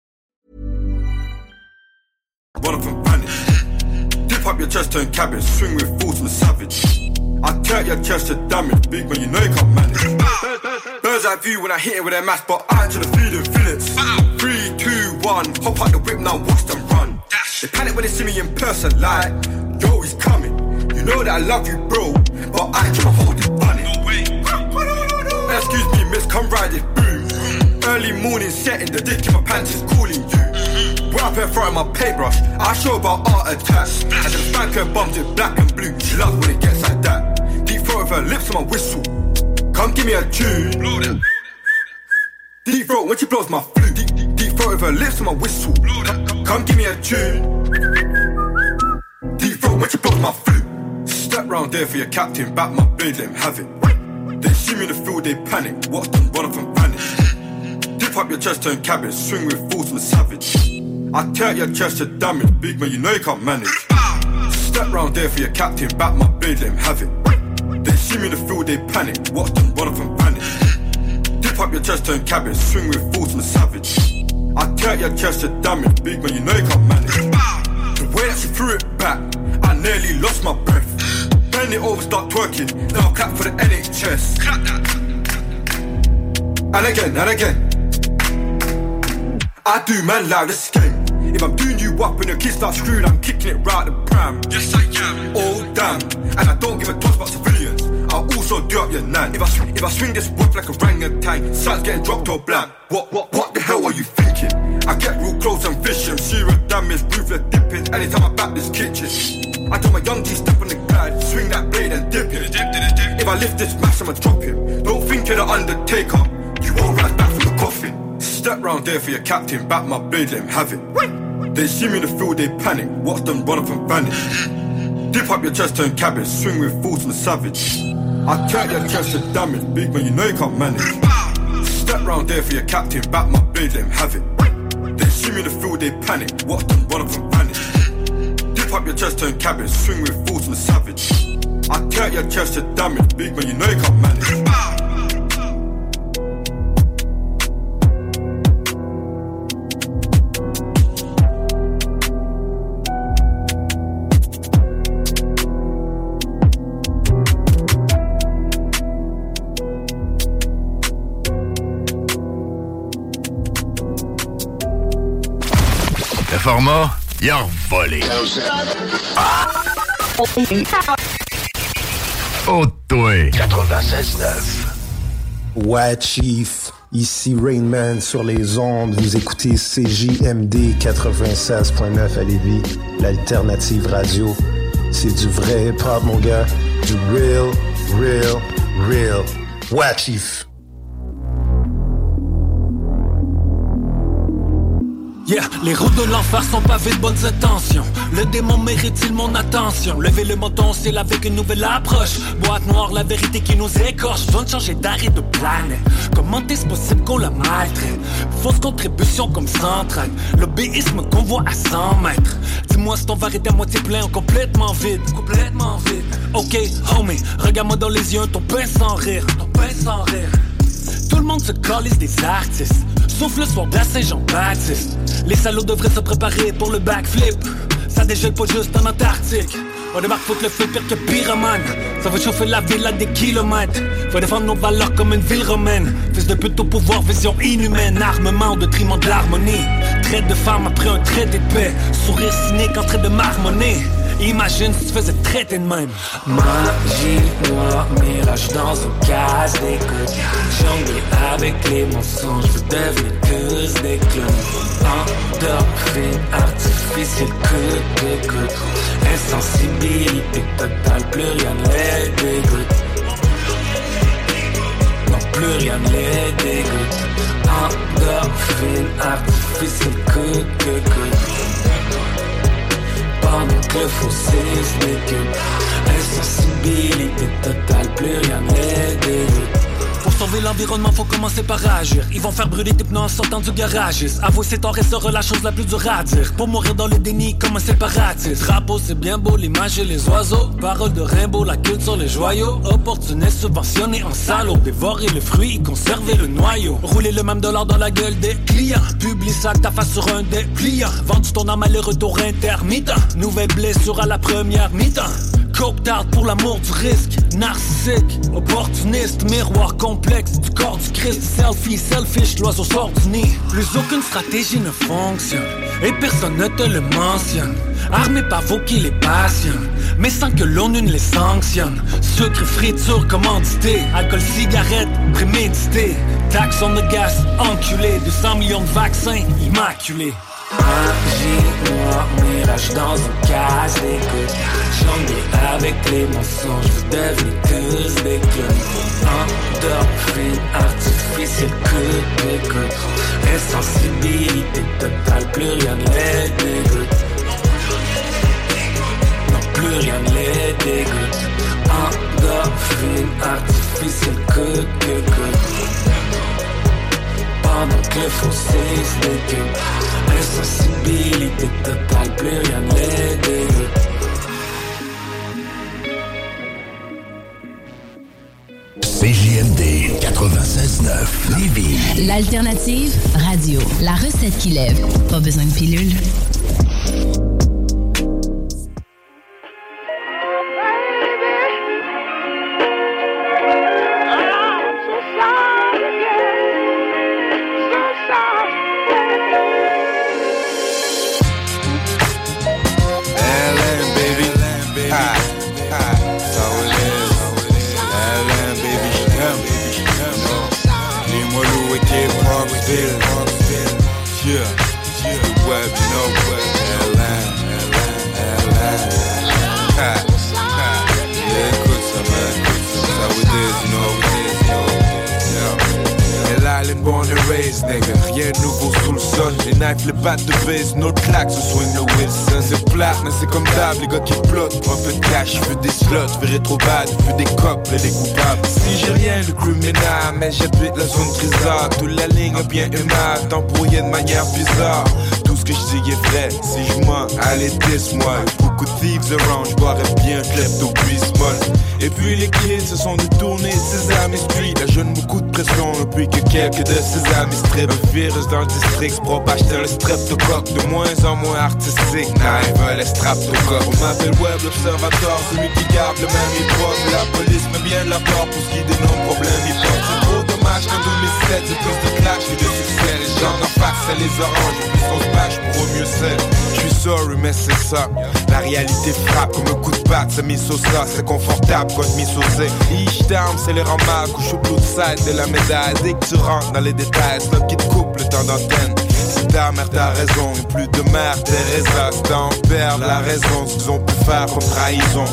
Run up and vanish. Dip up your chest, turn cabbage. Swing with fools and savage. I tear your chest to damage. Big man, you know you can't manage. Bird's eye view when I hit it with a mask, but I ain't to the feeding fillets. Three, two, one. Hop out the whip now, watch them run. They panic when they see me in person, like, yo, he's coming. You know that I love you, bro, but I ain't tryna hold it funny. No way. Excuse me, miss, come ride it, boom. Early morning setting, the dick in my pants is calling you. We're up in front of my paintbrush, I show about art attacks. And then spank her bums in black and blue, she loves when it gets like that. Deep throat with her lips on my whistle, come give me a tune. Deep throat when she blows my flute, deep, deep, deep throat with her lips on my whistle, come, come give me a tune. Deep throat when she blows my flute. Step round there for your captain, back my blade, let him have it. They see me in the field, they panic, watch them run up and vanish. Dip up your chest, turn cabbage, swing with fools and savage. I tear your chest to damage, big man, you know you can't manage. Step round there for your captain, back my blade, let him have it. They see me in the field, they panic, watch them run up and vanish. Dip up your chest, turn cabbage, swing with fools and savage. I tear your chest to damage, big man, you know you can't manage. The way that she threw it back, I nearly lost my breath. Bend it over, start twerking, now clap for the N H S. And again, and again. I do man loud, this game. If I'm doing you up and your kids start screwing, I'm kicking it right the pram. Yes I am. Oh damn. And I don't give a toss about civilians. I'll also do up your nan. If I swing, if I swing this whip like a orangutan, sounds getting dropped or blam. What, what, what the hell are you thinking? I get real close and fishing. Serious damage, ruthless dipping. Anytime I back this kitchen, I tell my young G step on the glide, swing that blade and dip it. If I lift this mass, I'ma drop him. Don't think you're the Undertaker. You won't rise back from the coffin. Step round there for your captain, back my blade, let him have it. They see me in the field, they panic, watch them run up and vanish. Dip up your chest, turn cabbage, swing with fools and savage. I tear your chest to damage, big man, you know you can't manage. Step round there for your captain, back my blade, let him have it. They see me in the field, they panic, watch them run up and vanish. Dip up your chest, turn cabbage, swing with fools and savage. I tear your chest to damage, big man, you know you can't manage. Format, il a volé. Ah! Oh, toi! quatre-vingt-seize neuf. Ouais, Chief. Ici Rainman sur les ondes. Vous écoutez C J M D quatre-vingt-seize neuf à Lévis, l'alternative radio. C'est du vrai hip-hop, mon gars. Du real, real, real. Ouais, Chief. Yeah, les routes de l'enfer sont pavées de bonnes intentions. Le démon mérite-t-il mon attention? Levez le menton, c'est avec une nouvelle approche. Boîte noire, la vérité qui nous écorche. Besoin de changer d'art et de planète. Comment est-ce possible qu'on la maltraite? Fausse contribution comme s'entraîne. L'obéisme qu'on voit à cent mètres. Dis-moi si ton verre est à moitié plein ou complètement vide. Complètement vide. Ok, homie, regarde-moi dans les yeux, ton pain sans rire. Ton pain sans rire. Tout le monde se calisse des artistes. Sauf le soir de la Saint-Jean-Baptiste. Les salauds devraient se préparer pour le backflip. Ça dégèle pas juste en Antarctique. On débarque foutre le feu pire que pyromane. Ça va chauffer la ville à des kilomètres. Faut défendre nos valeurs comme une ville romaine. Fils de pute au pouvoir, vision inhumaine. Armement au détriment de l'harmonie. Traite de femme après un traité de paix. Sourire cynique en train de marmonner. Imagine si tu faisais traiter de même. Magie noire, mirage dans une case d'écoute. Jongler avec les mensonges, je veux devenir tous des clowns. Endorphine artificielle, coûte, écoute. Insensibilité totale, plus rien ne les dégoûte. Non, plus rien ne les dégoûte. Endorphine artificielle, coûte, écoute. Pendant que le fossé se décupe. Insensibilité totale, plus rien n'est dégoût. Pour sauver l'environnement, faut commencer par agir. Ils vont faire brûler tes pneus en sortant du garage. Avouer ses torts restera la chose la plus dure à dire. Pour mourir dans le déni comme un séparatiste. Drapeau c'est bien beau, l'image et les oiseaux. Parole de Rimbaud, la culture, les joyaux. Opportuniste, subventionné en salaud. Dévorer le fruit, y conserver le noyau. Rouler le même dollar dans la gueule des clients. Publie ça ta face sur un dépliant. Vendu ton âme à le retour intermittent. Nouvelle blessure à la première mi-temps. Coke tard pour l'amour du risque. Narcissique, opportuniste, miroir complexe du corps du Christ. Selfie, selfish, l'oiseau sort du nid. Plus aucune stratégie ne fonctionne et personne ne te le mentionne. Armés par vos qui les passionnent, mais sans que l'ONU ne les sanctionne. Sucre, friture, commandité. Alcool, cigarette, prémédité. Taxe on the gas, enculé. deux cents millions de vaccins, immaculés. Magie noire, mirage dans une case d'écoute. Jongler avec les mensonges, je veux devenir tous des clowns. Endorphine artificielle, coûte, écoute. Insensibilité totale, plus rien ne les dégoûte. Non, plus rien ne les dégoûte. Endorphine artificielle, coûte, écoute. Pendant que le fossé se décupe. Insensibilité totale, plus rien ne les dégoûte. C J M D quatre-vingt-seize neuf Lévis. L'alternative radio. La recette qui lève. Pas besoin de pilule. Rien de nouveau sous le sol. Les knives, les battes de base, nos claques, se swing le Wilson. C'est plat, mais c'est comme d'hab, les gars qui plotent. Un peu de cash, je veux des slots, verrai trop bad, je veux des copes, les coupables. Si j'ai rien de criminel, mais j'habite la zone grisard. Toute la ligne est bien aimable, t'embrouillé de manière bizarre. Tout ce que je dis est vrai, si je mens, allez dis-moi. Beaucoup de thieves around, je boirais bien klepto puis small. Et puis les kids se sont détournés de Sesame Street. La jeune beaucoup de pression depuis que quelques de ses amis strip. Le virus dans le district se propage tel le streptocoque. De moins en moins artistique, nah ils veulent les streptocoques. On m'appelle Web l'observateur, celui qui garde le même hip-hop. La police met bien de la part pour ce qui dénomme problème hip-hop. C'est trop dommage qu'en deux mille sept c'est plus de clash que de succès. Les gens en face ça les arrange, et puis on se bâche pour au mieux c'est. J'suis sorry mais c'est ça. La réalité frappe comme un coup de patte, c'est mis au ça, c'est confortable quand mis au zé. Each down c'est les ramades, couche au blue side de la médaille. Dès que tu rentres dans les détails, c'est là qui te coupe le temps d'antenne. Si ta mère t'as raison, et plus de mère Teresa, c'est à en perdre la raison, ce qu'ils ont pu faire comme trahison.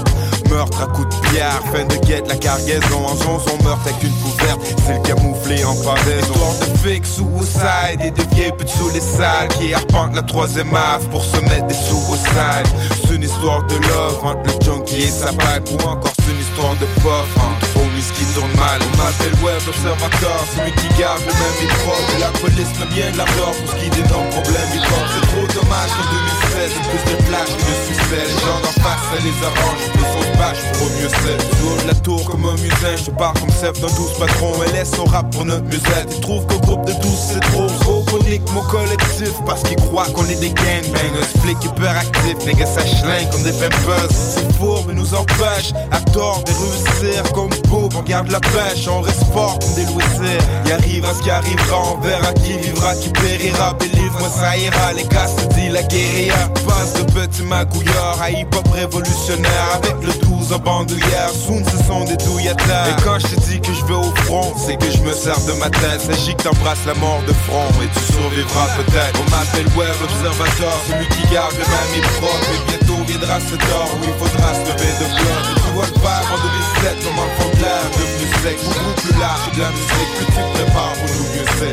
meurtre à coups de pierre. Fin de guette, la cargaison en son meurtre avec une couverte. C'est le camouflé en pendaison. Histoire de fake suicide et de vieilles putes sous les salles qui arpentent la troisième ave pour se mettre des suicides. C'est une histoire de love entre le junkie et sa bague. Ou encore c'est une histoire de puff entre homies qui tournent mal. On m'appelle Web Observateur, c'est lui qui garde le même micro. Et la police me vient de la peur pour ce qui d'énormes problèmes il porte. C'est trop dommage qu'en deux mille seize y'a plus de flash que de succès. Les gens d'en face ça les arrange, plus on se bâche pour au mieux c'est. Je tourne la tour comme un musin, je pars comme chef d'un douze patron. Elle laisse son rap pour notre musette. Ils trouvent qu'au groupe de douze c'est trop. Trop conique mon collectif parce qu'ils croient qu'on est des gangbangers. Flics hyperactifs, niggas ça schlingue comme des pimpers. C'est faux mais nous empêche à tort de réussir comme beau. On garde la pêche, on reste fort comme des loisirs. Y arrivera ce qui arrivera, on verra qui vivra, qui périra. Believe-moi ça ira, les gars se dit la guérilla. Passe de petit magouillard à hip-hop révolutionnaire avec le douze en bandoulière. Soon ce sont des douilles à terre. Et quand je te dis que je vais au front, c'est que je me sers de ma tête. S'agit que t'embrasses la mort de front et tu survivras peut-être. On m'appelle Web Observateur, celui qui garde le même hip-hop. Et bientôt viendra ce tort où il faudra se lever de bloc. Et tu vois le père en deux mille sept comme un fond de l'air devenu sec, beaucoup plus large de la musique que tu prépares pour nous mieux c'est.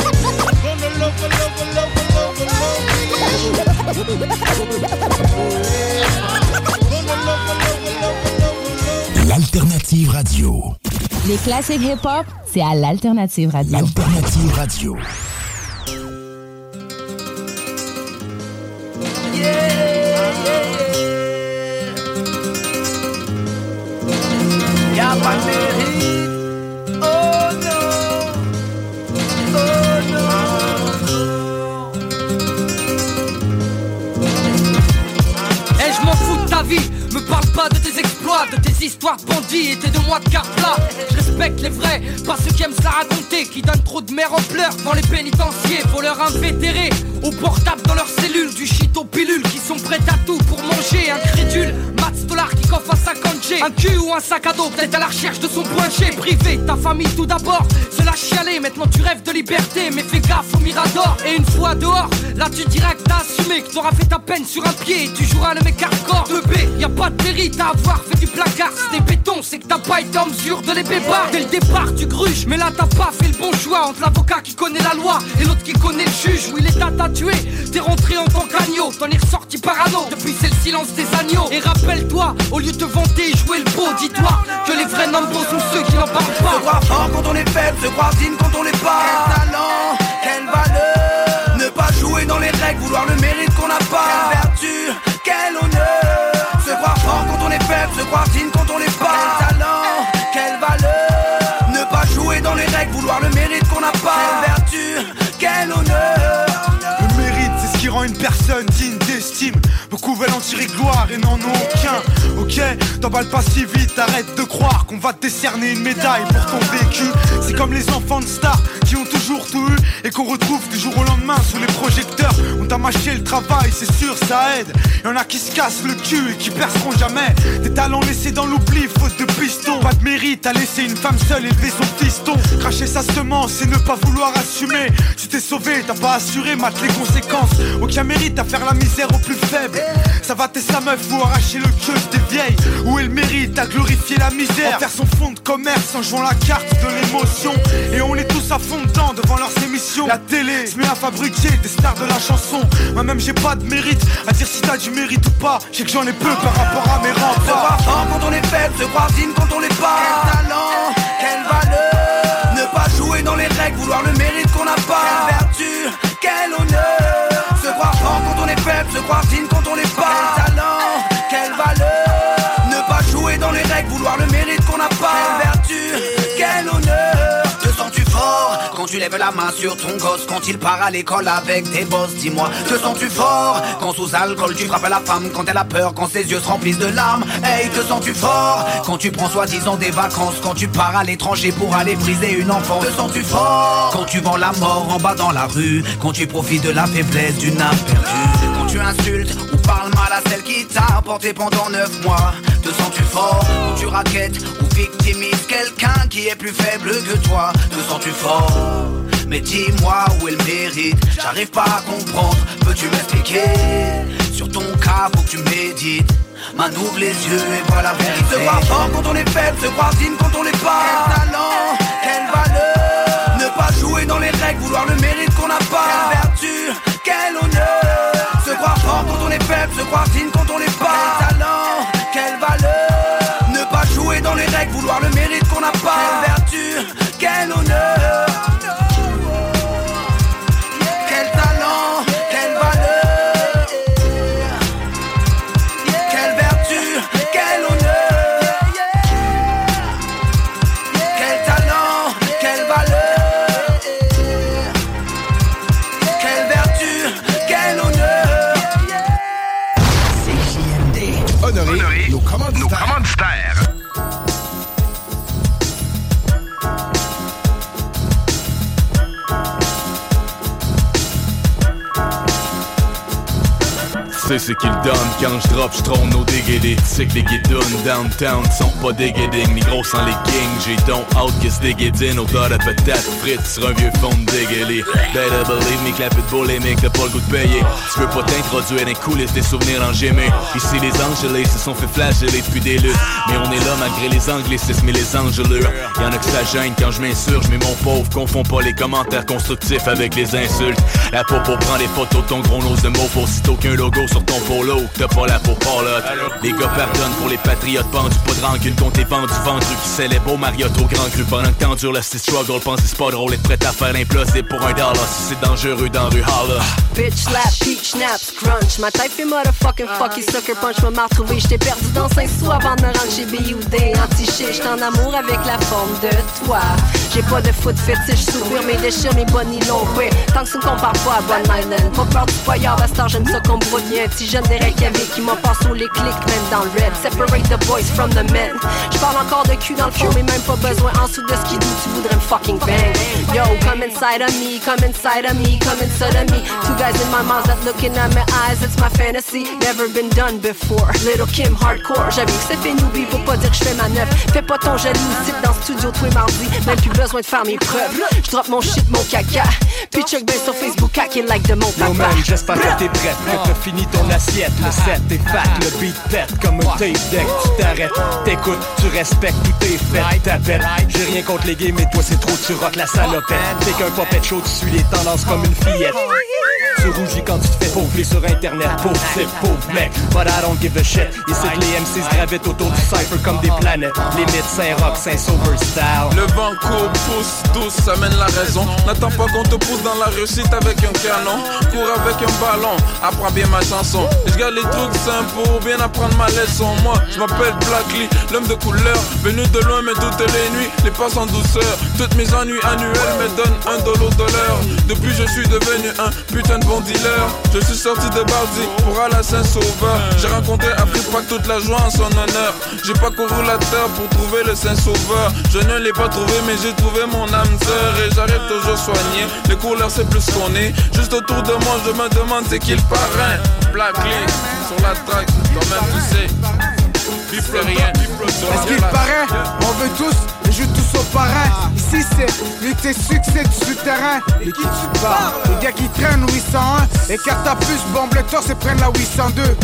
L'Alternative Radio. Les classiques hip-hop, c'est à l'Alternative Radio. L'Alternative Radio. Y'a pas de mérite. Oh non. Oh non. Eh, je m'en fous de ta vie. Me parle pas de tes exploits, de tes histoires de bandits et tes deux mois de garde plat. Je respecte les vrais, pas ceux qui aiment se la raconter, qui donnent trop de mère en pleurs dans les pénitenciers. Voleurs invétérés, au portable dans leurs cellules, du shit aux pilules, qui sont prêts à tout pour manger. Incrédule, Mats Dollar qui coffre à cinquante G. Un cul ou un sac à dos, peut-être à la recherche de son point G. Privé, ta famille tout d'abord, se la chialer. Maintenant tu rêves de liberté, mais fais gaffe au Mirador. Et une fois dehors, là tu diras que t'as assumé, que t'auras fait ta peine sur un pied et tu joueras le mec hardcore. deux B, y'a pas de mérite à avoir fait du placard. Si t'es béton, c'est que t'as pas été en mesure de les bébar. Dès le départ tu gruges, mais là t'as pas fait le bon choix. Entre l'avocat qui connaît la loi et l'autre qui connaît le juge. Où il est à t'a tué, t'es rentré en tant qu'agneau. T'en es ressorti parano, depuis c'est le silence des agneaux. Et rappelle-toi, au lieu de te vanter et jouer le beau, dis-toi que les vrais numbers sont ceux qui n'en parlent pas. Se croire fort quand on est faible, se croire digne quand on l'est pas. Quel talent, quelle valeur. Ne pas jouer dans les règles, vouloir le mérite qu'on n'a pas. Quelle vertu, quel honneur. Se croire fort quand on est faible, se croire digne quand on l'est pas. Quel talent, quelle valeur. Ne pas jouer dans les règles, vouloir le mérite qu'on n'a pas. Quelle vertu, quel honneur. Le mérite, c'est ce qui rend une personne digne d'estime. Beaucoup veulent en tirer gloire et n'en ont aucun. Ok, t'emballes pas si vite, arrête de croire qu'on va te décerner une médaille pour ton vécu. C'est comme les enfants de stars qui ont toujours tout eu et qu'on retrouve du jour au lendemain sous les projecteurs. On t'a mâché le travail, c'est sûr, ça aide. Y'en a qui se cassent le cul et qui perceront jamais. Des talents laissés dans l'oubli, faute de piston. Pas de mérite à laisser une femme seule élever son fiston. Cracher sa semence et ne pas vouloir assumer. Tu t'es sauvé, t'as pas assuré, mate les conséquences. Aucun mérite à faire la misère aux plus faibles. Ça va t'aider sa meuf ou arracher le queue des vieilles. Où est le mérite à glorifier la misère, en faire son fonds de commerce en jouant la carte de l'émotion. Et on est tous à fond dedans devant leurs émissions. La télé se met à fabriquer des stars de la chanson. Moi-même j'ai pas de mérite à dire si t'as du mérite ou pas. Je sais que j'en ai peu par rapport à mes remparts. Se croire fort quand on est faible, se croire digne quand on l'est pas. Quel talent, quelle valeur. Ne pas jouer dans les règles, vouloir le mérite qu'on n'a pas. Quelle vertu, quel honneur. Se croire fort quand on est faible, se croire digne quand on l'est pas. Quel talent, quelle valeur. Ne pas jouer dans les règles, vouloir le mérite qu'on n'a pas. Quelle vertu, quel honneur. Te sens-tu fort quand tu lèves la main sur ton gosse, quand il part à l'école avec tes boss, dis-moi. Te sens-tu fort quand sous alcool tu frappes à la femme, quand elle a peur, quand ses yeux se remplissent de larmes. Hey, te sens-tu fort quand tu prends soi-disant des vacances, quand tu pars à l'étranger pour aller briser une enfance. Te sens-tu fort quand tu vends la mort en bas dans la rue, quand tu profites de la faiblesse d'une âme perdue, quand tu insultes ou parles mal à celle qui t'a porté pendant neuf mois. Te sens-tu fort quand tu raquettes ou victimises quelqu'un qui est plus faible que toi. Te sens-tu fort? Mais dis-moi où est le mérite, j'arrive pas à comprendre, peux-tu m'expliquer? Sur ton cas faut que tu médites. Man, ouvre les yeux et vois la vérité. Se croire fort quand on est faible, se croire digne quand on l'est pas. Quel talent, quelle valeur. Ne pas jouer dans les règles, vouloir le mérite qu'on n'a pas. Quelle vertu, quel honneur. Se croire fort quand on est faible, se croire digne quand on l'est pas. Quel talent, quelle valeur. Ne pas jouer dans les règles, vouloir le mérite qu'on n'a pas. Quelle vertu, quel honneur. Quel talent, quelle valeur. Quelle vertu, quel honneur. Quel talent, quelle valeur. Quelle vertu, quel honneur. C J M D. Honoré, Honoré nos commanditaires. Nos commanditaires. Tu sais c'est qui le donne, quand je drop, je trône nos déguédés. Tu sais que les guidounes downtown sont pas déguédings, les gros sans les kings. J'ai donc out que se déguédine, odeur de patate frites sur un vieux fond de dégueulé. Better believe me, clap it bolémique, t'as pas le goût de payer. Tu veux pas t'introduire dans les coulisses des souvenirs en gémé. Ici les Angelés se sont fait flageller depuis des luttes. Mais on est là malgré les anglicismes et les engelures. Y'en a que ça gêne quand je m'insurge, mais mon pauvre, confonds pas les commentaires constructifs avec les insultes. La popo prend des photos de ton gros nose de mot pour aussitôt qu'un logo sur ton polo, t'as pas la peau parlotte. Les gars pardonnent pour les patriotes pendus, pas de rancune contre les vendus ventrus qui célèbrent au Marriott au grand cru. Pendant que t'endures le six struggle, pense que c'est pas drôle, être prêt à faire l'implosible pour un dollar. Si c'est dangereux dans rue holla. Bitch slap, peach snaps, crunch. Ma taille fait motherfucking fuck, il sucker punch. M'a m'a retrouvé, j't'ai perdu dans Saint-Sou avant de me rendre chez B U D. Anti-shit, j't'en amour avec la forme de toi. J'ai pas de foot fétiche, sourire mes déchets, mes bonnes longs ouais. Tant que ça ne compare pas à Bonne Island. Pas peur du poignard, bastard, j'aime ça comme broudien. Petit jeune des Reykjavik qui m'a passé sous les clics, même dans le red. Separate the boys from the men. J'parle encore de cul dans le fond, mais même pas besoin en dessous de skidoo, tu voudrais me fucking bang. Yo, come inside of me, come inside of me, come inside of me. Two guys in my mouth that looking at my eyes, it's my fantasy. Never been done before. Little Kim hardcore, j'avoue que c'est fait newbie, faut pas dire que j'fais ma neuf. Fais pas ton jaloux, sit dans le studio tous les mardis. Même plus besoin de faire mes preuves. J'drop mon shit, mon caca. Puis check ben sur Facebook, hack it like de mon papa. Yo man, j'espère que t'es prête, que t'as fini ton assiette. Le set est fat, le beat pète comme un tape deck. Tu t'arrêtes, t'écoutes, tu respectes, tout est fait. T'appelles, j'ai rien contre les gays, mais toi c'est trop, tu rock la salopette. T'es qu'un popet chaud, tu suis les tendances comme une fillette. Tu rougis quand tu te fais pauvrer sur internet. Pauvre type, pauvre mec, but I don't give a shit. Ici les M Cs gravitent autour du cypher comme des planètes. Limite Saint-Roch, Saint-Sauveur style. Le vent court, pousse, douce, ça mène la raison. N'attends pas qu'on te pousse dans la réussite avec un canon. Cours avec un ballon, apprends bien ma chanson. Je garde les trucs simples pour bien apprendre ma leçon. Moi, je m'appelle Black Lee, l'homme de couleur. Venu de loin mais toutes les nuits, les passes en douceur. Toutes mes ennuis annuels me donnent un dollar de l'heure. Depuis je suis devenu un putain de bon dealer. Je suis sorti de Bardi pour aller à Saint-Sauveur. J'ai rencontré Afrique toute la joie en son honneur. J'ai parcouru la terre pour trouver le Saint-Sauveur. Je ne l'ai pas trouvé mais j'ai trouvé mon âme sœur. Et j'arrive toujours soigné. Les couleurs c'est plus qu'on est. Juste autour de moi je me demande c'est qui le parrain. Black Lee sur la track, toi-même tu sais. Bifle rien. Est-ce qu'il paraît? On veut tous, et joue tous au parrain. Ici c'est lutter succès du souterrain. Et qui tu parles? Les gars qui traînent huit cent un. Et Cartapus bombe le torse et prennent la huit cent deux.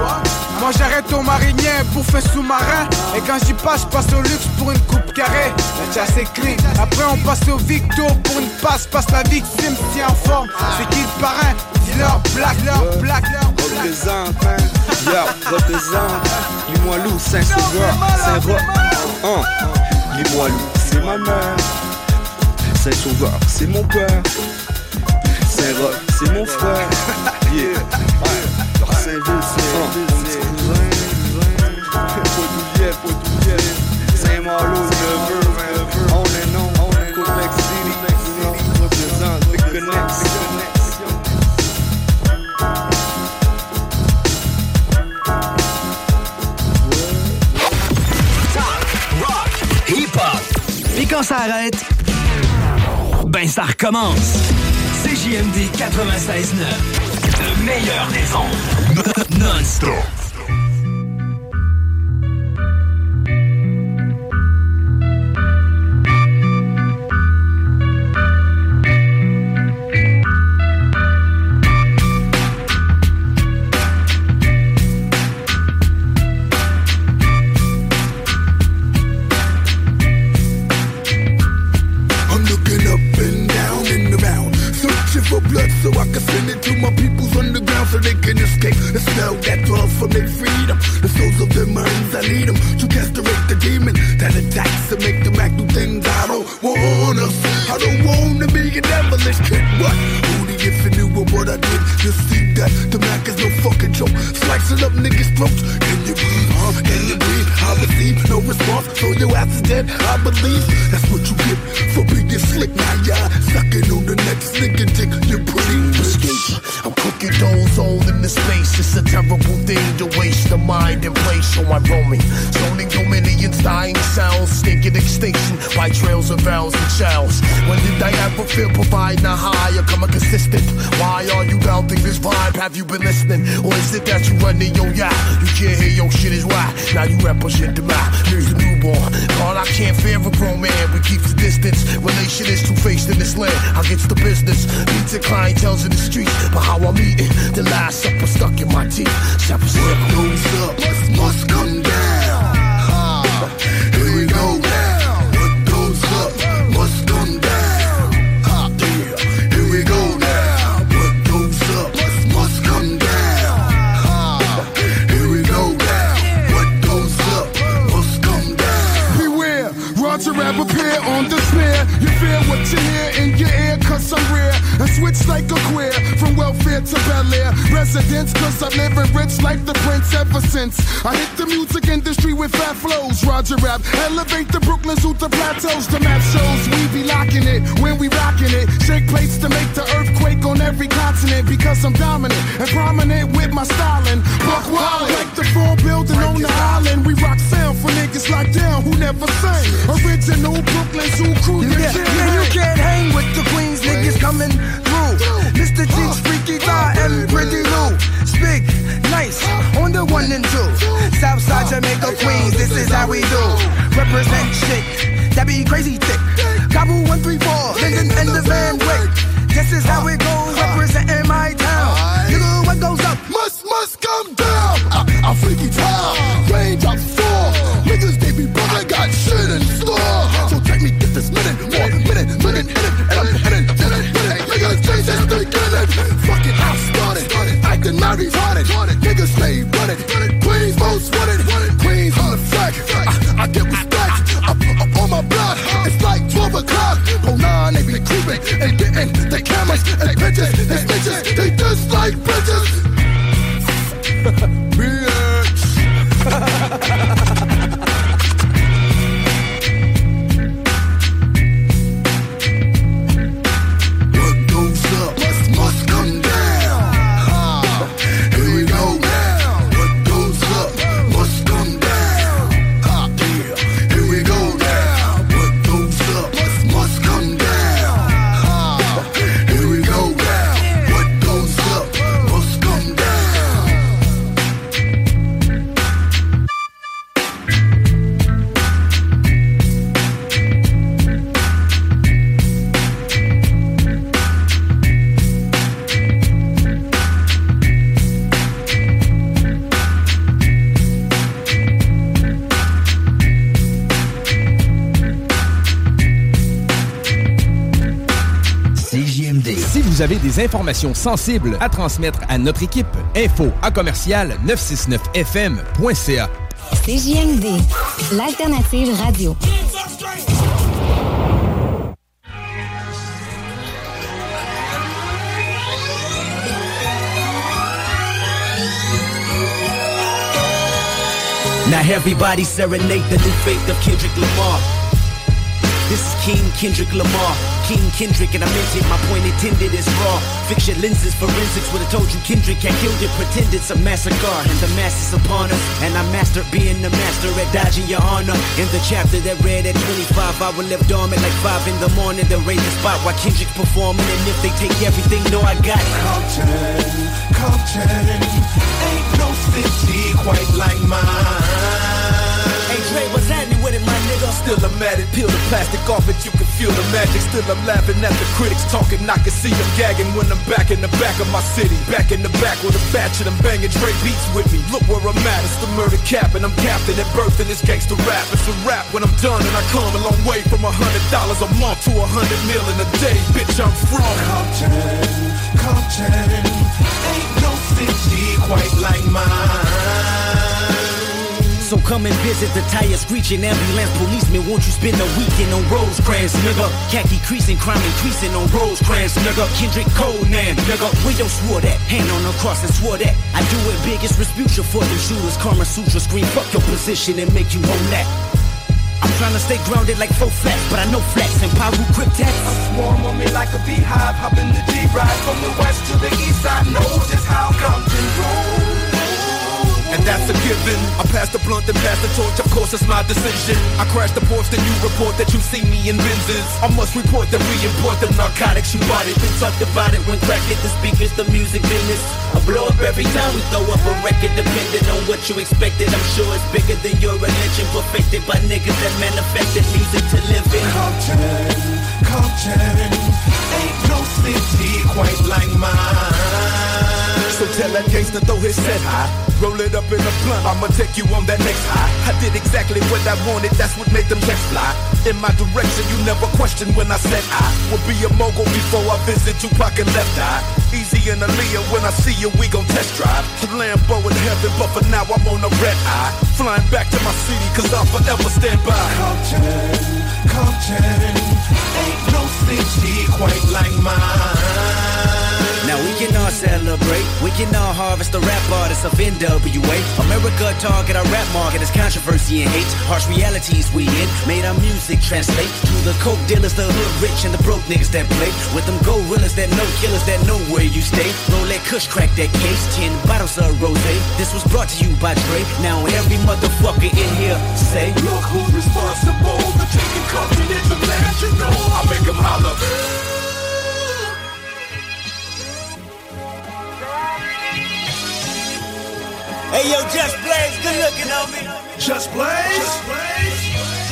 Moi j'arrête au marinier pour faire sous-marin. Et quand j'y passe, je passe au luxe pour une coupe carrée. La chasse est clean. Après on passe au Victo pour une passe. Passe la victime si en forme. C'est qui le parrain? Dis-leur black, leur black, leur black. Représente, hein. Yo, représente. Limoilou, Saint-Sauveur, Saint-Roch. Hein. Limoilou, c'est ma mère. Saint-Sauveur, c'est mon père. Saint-Roch, c'est mon frère. Yeah. Ouais. Saint-Ville, c'est mon petit cousin. Podoulier, Podoulier. Saint-Malo, neveu. On est non, on est Québec City. Représente, we connect. Puis quand ça arrête, ben ça recommence. C J M D quatre-vingt-seize neuf, le meilleur des ondes. Non-stop. demons. I need them to castrate the demon that attacks and make them act do things I don't want us. I don't want to be a devilish kid, but only if you knew what I did. You see that the Mac is no fucking joke. Slicing up niggas' throats. Can you breathe, huh? Can you breathe? I receive no response, so your ass is dead. I believe that's what you get for being slick. Now y'all sucking on the next nigga dick. You're pretty escape. I'm cooking doughs all in the space. It's a terrible thing to waste the mind and place. So I'm roaming, zoning dominions, dying sounds, stinking extinction by trails of vows and shells. When did I ever feel providing a high or come a consistent? Why are you doubting this vibe? Have you been listening? Or is it that you running your yacht? You can't hear your shit is why. Now you represent the mouth. Here's the newborn. God, I can't fear a grown man. We keep the distance. Relation is two-faced in this land. I get the business. Beats and clientels in the streets. But how I'm eating, the last supper stuck in my teeth. Seven What goes up must, must come down. Uh, here we go now. What goes up must come down. Uh, yeah. Here we go now. What goes up must, must come down. Uh, here we go now. What goes up must come down. Beware, Roger Rap appear on the snare. You fear what you hear in your ear, cause I'm rare. I switch like a queer, from welfare to Bel Air residence, cause I'm living rich like the prince ever since I hit the music industry with fat flows. Roger Rap, elevate the Brooklyn to the plateaus. The map shows we be locking it when we rocking it. Shake plates to make the earthquake on every continent, because I'm dominant and prominent with my styling. Buck wild like the full building on the island. We rock sound for niggas locked down who never sang. Original Brooklyn Zoo crew. Yeah, yeah, you can't hang with the Queens niggas coming through. Mister G's Freaky Guy and Pretty Lou. Speak nice on the one and two. Southside Jamaica Queens, this is how we do. Represent shit, that be crazy thick. Kabul one three four, Linden and the Van Wyck. This is how it goes, representing my town. Nigga, what goes up must, must come down. I, I freaky town, raindrops fall. Niggas, they be broke, I got shit in store. So take me, get this minute, more minute, minute, hit it, and I'm hitting, hit it, hit it. Niggas, change this beginning. Fuck it, I started, acting mad retarded. Niggas stay running, Queens most wanted, Queens on the flag. I, I get respect, up, up on my block. It's like twelve o'clock. Oh nine, they be creeping and getting the cameras and pictures. They snitches, they just like bitches. Bitch. What goes up must, must come down. Uh, here we go now. What goes up must come down. Uh, yeah. Here we go now. What goes up must, must come down. Uh, here we go now. What goes up must come down. Si vous avez des informations sensibles à transmettre à notre équipe, info à commercial neuf cent soixante-neuf F M point C A. C J M D, l'alternative radio. Now everybody serenade the new faith of Kendrick Lamar. This is King Kendrick Lamar, King Kendrick, and I meant it, my point intended is raw. Fix your lenses, forensics would've told you Kendrick had killed it, pretend it's a massacre, and the mass is upon us, and I mastered being the master at dodging your honor. In the chapter that read at twenty-five, I will live dormant like five in the morning, then raise the spot while Kendrick's performing, and if they take everything, no, I got it. Compton, Compton, ain't no city quite like mine. Hey Dre, what's happening with it, my nigga? Still I'm at it, peel the plastic off it, you can feel the magic. Still I'm laughing at the critics talking, I can see them gagging when I'm back in the back of my city. Back in the back with a batch of them banging Dre beats with me. Look where I'm at, it's the murder cap, and I'm captain at birth in this gangster rap. It's a rap when I'm done, and I come a long way from a hundred dollars a month to a hundred mil in a day. Bitch, I'm from Compton, Compton, ain't no city quite like mine. So come and visit the tire screeching ambulance policeman. Won't you spend a weekend on Rosecrans, nigga? Khaki creasing, crime increasing on Rosecrans, nigga. Kendrick Conan, nigga. Where yo swore that? Hand on the cross and swore that. I do it biggest Respucia for them shooters. Karma Sutra scream, fuck your position and make you hold that. I'm trying to stay grounded like four flats, but I know flats and Pyro Cryptex. A swarm on me like a beehive, hop in the G-Ride from the west to the east. I know just how Compton rolls. And that's a given. I passed the blunt and passed the torch, of course it's my decision. I crashed the Porsche, then you report that you see me in Benzes. I must report that we import the narcotics you bought it. Been talked about it when crack hit the speakers, the music business. I blow up every time we throw up a record, depending on what you expected. I'm sure it's bigger than your religion, perfected by niggas that manifested music to live in. Compton, Compton, ain't no city quite like mine. So tell that gangster throw his set high. Roll it up in a blunt, I'ma take you on that next high. I did exactly what I wanted, that's what made them checks fly. In my direction, you never questioned when I said I would be a mogul before I visit Tupac and Left Eye. Easy and Aaliyah, when I see you, we gon' test drive. A Lambo in heaven, but for now I'm on a red eye. Flying back to my city, cause I'll forever stand by. Compton, Compton, ain't no city quite like mine. Now we can all celebrate, we can all harvest the rap artists of N W A. America target our rap market as controversy and hate. Harsh realities we in, made our music translate to the coke dealers, the hood rich and the broke niggas that play with them gorillas that know killers that know where you stay. Roll that kush, crack that case, ten bottles of rosé. This was brought to you by Dre. Now every motherfucker in here say, look who's responsible for taking Compton international. I make them holler. Hey yo, Just Blaze, good looking on me. Just Blaze? Just Blaze?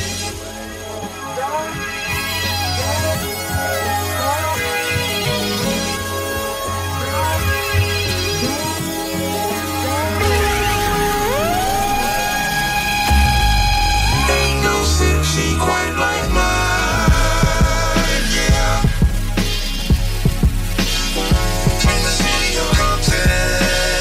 Ain't no city quite like mine, yeah. The city of Compton.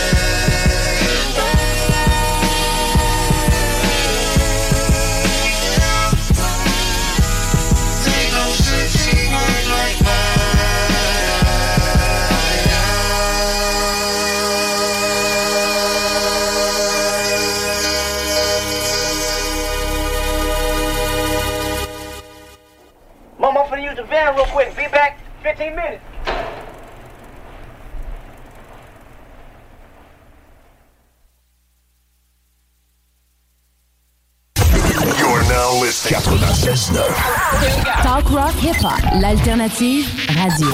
Mom, I'm finna use the van real quick. Be back fifteen minutes. You're now listening ninety-six point nine. Talk Rock Hip Hop, l'alternative radio.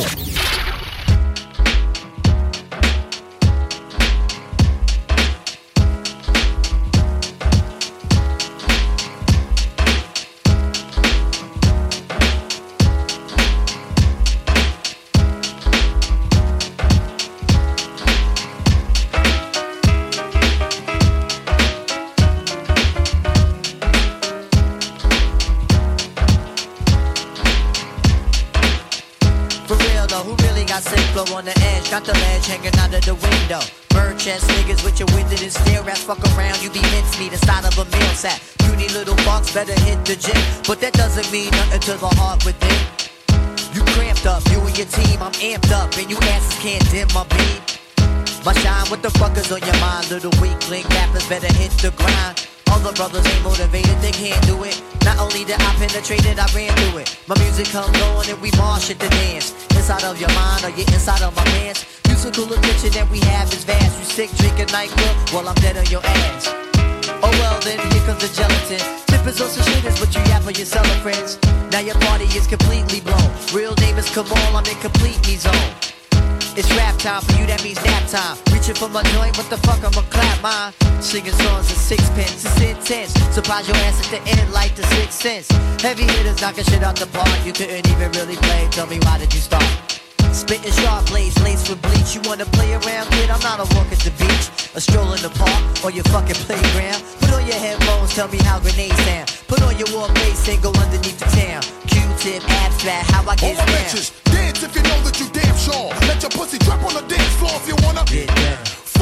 On the edge, got the ledge hanging out of the window. Bird chest niggas with your winded and stare ass. Fuck around, you be mincemeat inside of a meal sack. Puny little box better hit the gym, but that doesn't mean nothing to the heart within. You cramped up, you and your team, I'm amped up, and you asses can't dim my beam. My shine, what the fuck is on your mind? Little weakling rappers better hit the grind. All the brothers ain't motivated, they can't do it. Not only did I penetrate it, I ran through it. My music comes on and we march at the dance. Inside of your mind or you inside of my pants. Musical attention that we have is vast. You sick, drinking NyQuil while I'm dead on your ass. Oh well then, here comes the gelatin. Tippers on some shitters, but you yap for your cellar friends. Now your party is completely blown. Real name is Kamal, I'm in complete me zone. It's rap time for you, that means nap time. Reaching for my joint, what the fuck, I'ma clap mine. Singing songs in sixpence, it's intense. Surprise your ass at the end like the Sixth Sense. Heavy hitters knocking shit out the park. You couldn't even really play, tell me why did you start? Spitting sharp blades, laced with bleach. You wanna play around, kid? I'm not a walk at the beach, a stroll in the park, or your fucking playground. Put on your headphones, tell me how grenades sound. Put on your war face and go underneath the town. Q-tip, abstract, how I get All my down. bitches, dance if you know that you damn sure. Let your pussy drop on the dance floor if you wanna. Get down.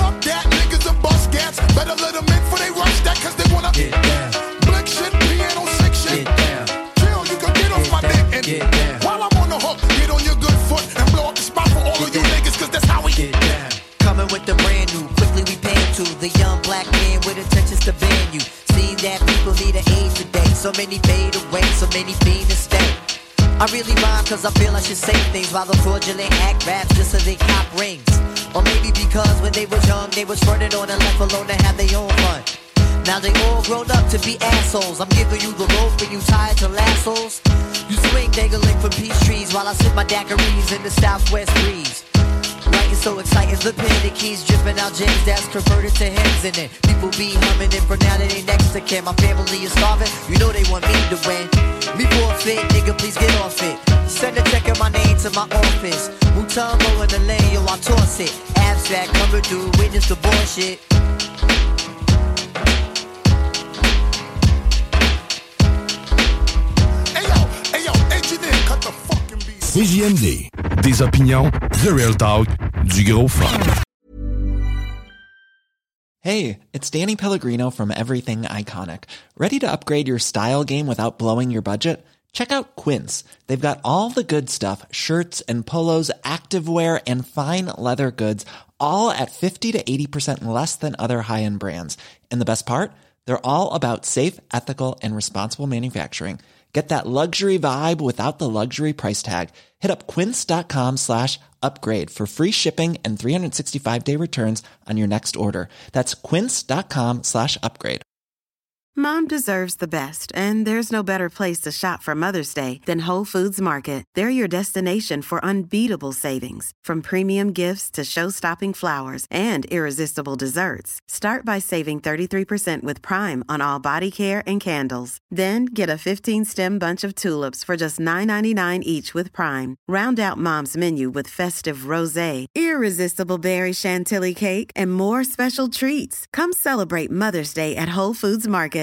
fuck that, niggas are bust cats. Better let them in before they rush that, cause they wanna get down. Blick shit, piano sick shit. Get down. Chill, you can get off my dick and get down. While I'm on the hook, get on your good foot and blow up the spot for all of you niggas, cause that's how we get down. Coming with the brand new, quickly we pan to the young black man with intentions to ban you. See that people need an age today, so many fade away, so many fiend to stay. I really rhyme cause I feel I should say things while the fraudulent act raps just so they cop rings. Or maybe because when they was young they was running on and left alone to have their own fun. Now they all grown up to be assholes. I'm giving you the rope and you tied to lassos. You swing dangling from peach trees while I sip my daiquiris in the southwest breeze. Writing so exciting, the pen the keys dripping out gems that's converted to hymns in it. People be humming it for now that they next to kin. My family is starving, you know they want me to win. Me forfeit, nigga, please get off it. Send a check in my name to my office. Mutombo in the lane, yo, I toss it. Abstract coming through, witness the bullshit. Hey yo, hey yo, engineer, cut the fucking beat. C J M D, des opinions, the real talk, du gros fun. Hey, it's Danny Pellegrino from Everything Iconic. Ready to upgrade your style game without blowing your budget? Check out Quince. They've got all the good stuff, shirts and polos, activewear, and fine leather goods, all at fifty to eighty percent less than other high-end brands. And the best part? They're all about safe, ethical, and responsible manufacturing. Get that luxury vibe without the luxury price tag. Hit up quince.com slash upgrade for free shipping and three sixty-five day returns on your next order. That's quince.com slash upgrade. Mom deserves the best, and there's no better place to shop for Mother's Day than Whole Foods Market. They're your destination for unbeatable savings, from premium gifts to show-stopping flowers and irresistible desserts. Start by saving thirty-three percent with Prime on all body care and candles. Then get a fifteen-stem bunch of tulips for just nine ninety-nine each with Prime. Round out Mom's menu with festive rosé, irresistible berry chantilly cake, and more special treats. Come celebrate Mother's Day at Whole Foods Market.